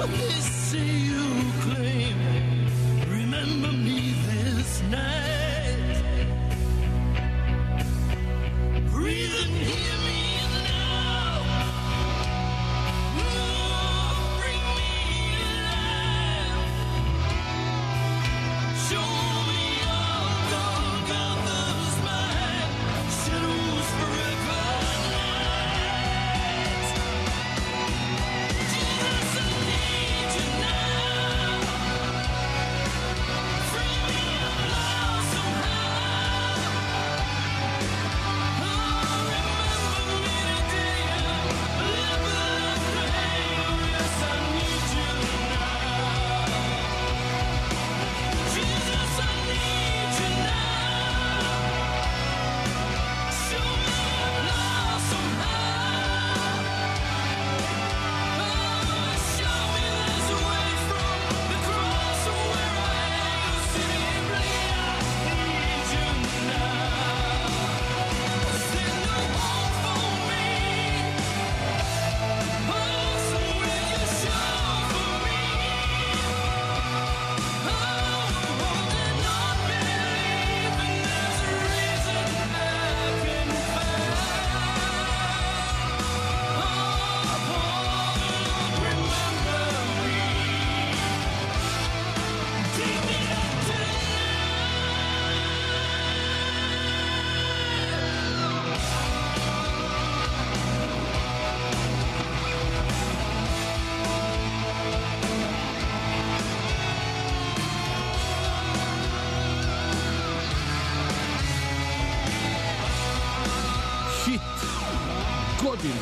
what they say you claim. Remember me this night. Breathe and hear me now. Oh, bring me alive. Show me all Golgotha's mine. Shadows forever night. Jesus, I need you now. Free me up now somehow. Oh, remember me today. Live and pray. Yes, I need you now. Jesus, I need you now. Show me up now somehow. Oh, show me there's a way from the cross to where I am. Simply, I need you now. There's no hope for me. Oh, so will you show for me? Oh, holding on, believing there's a reason I can find. Oh, Lord, remember me. Take me up Hit godine.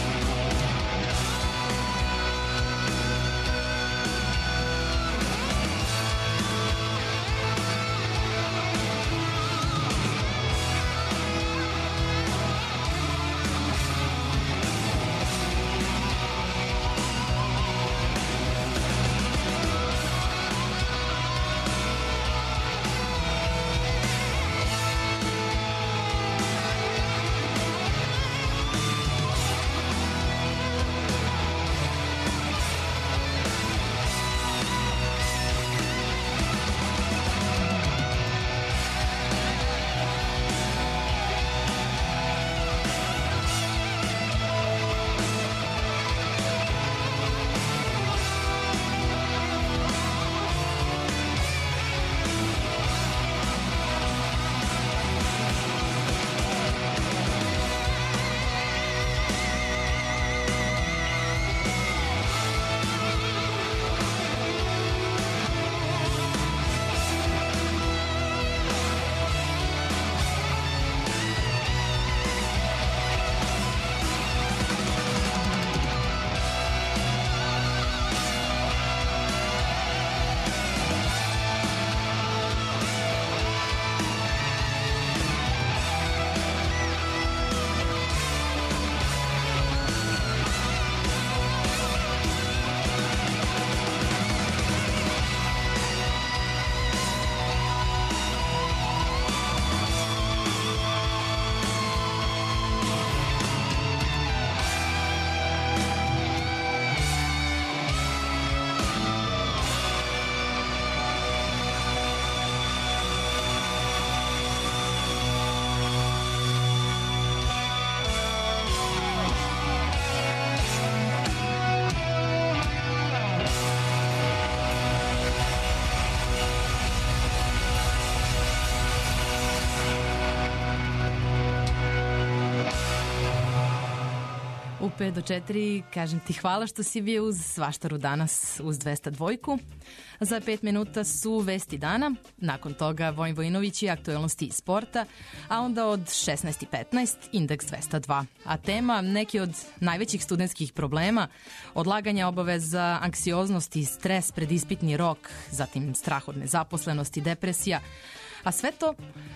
U pet do četiri kažem ti hvala što si bio uz Svaštaru danas uz dvesta dva. Za pet minuta su vesti dana, nakon toga Vojin Vojinović i aktuelnosti iz sporta, a onda od šesnaest i petnaest Indeks dvesta dva. A tema neki od najvećih studentskih problema, odlaganja obaveza, anksioznost i stres pred ispitni rok, zatim strah od nezaposlenosti, depresija, a sve to,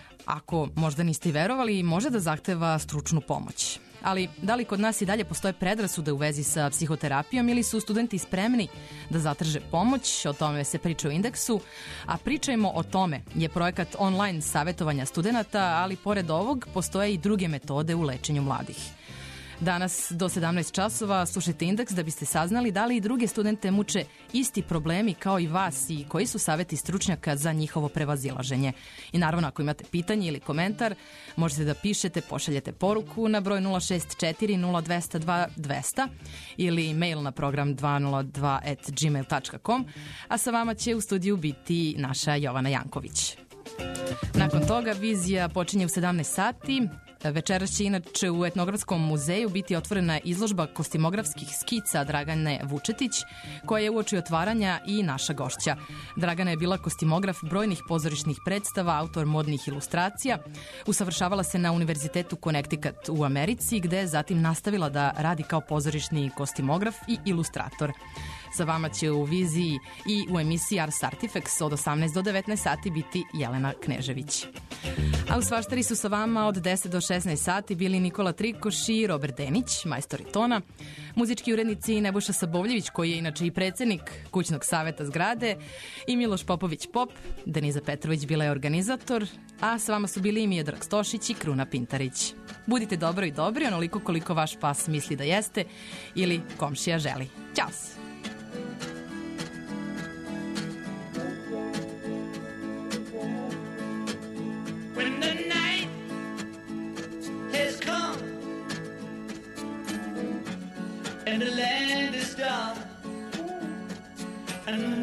ako možda niste i verovali, može da zahteva stručnu pomoć. Ali da li kod nas i dalje postoje predrasude u vezi sa psihoterapijom ili su studenti spremni da zatraže pomoć? O tome se priča u Indeksu, a pričajmo o tome je projekat online savjetovanja studenata, ali pored ovog postoje i druge metode u lečenju mladih. Danas do sedamnaest časova slušajte Indeks da biste saznali da li i druge studente muče isti problemi kao i vas i koji su saveti stručnjaka za njihovo prevazilaženje. I naravno, ako imate pitanje ili komentar, možete da pišete, pošaljete poruku na broj nula šest četiri nula dva zero dva dva zero zero ili mail na program dva nula dva at gmail tačka com, a sa vama će u studiju biti naša Jovana Janković. Nakon toga vizija počinje u sedamnaest sati. Večeras će inače u Etnografskom muzeju biti otvorena izložba kostimografskih skica Dragane Vučetić, koja je uoči otvaranja i naša gošća. Dragana je bila kostimograf brojnih pozorišnih predstava, autor modnih ilustracija. Usavršavala se na Univerzitetu Connecticut u Americi, gde je zatim nastavila da radi kao pozorišni kostimograf i ilustrator. Sa vama će u viziji i u emisiji Ars Artifex od osamnaest do devetnaest sati biti Jelena Knežević. A u Svaštari su sa vama od deset do šesnaest sati bili Nikola Trikoš i Robert Denić, majstori tona, muzički urednici Nebojša Sabovljević, koji je inače i predsednik kućnog saveta zgrade, i Miloš Popović Pop, Deniza Petrović bila je organizator, a sa vama su bili i Miodrag Stošić i Kruna Pintarić. Budite dobro i dobri, onoliko koliko vaš pas misli da jeste ili komšija želi. Ćao! When the night has come and the land is dark and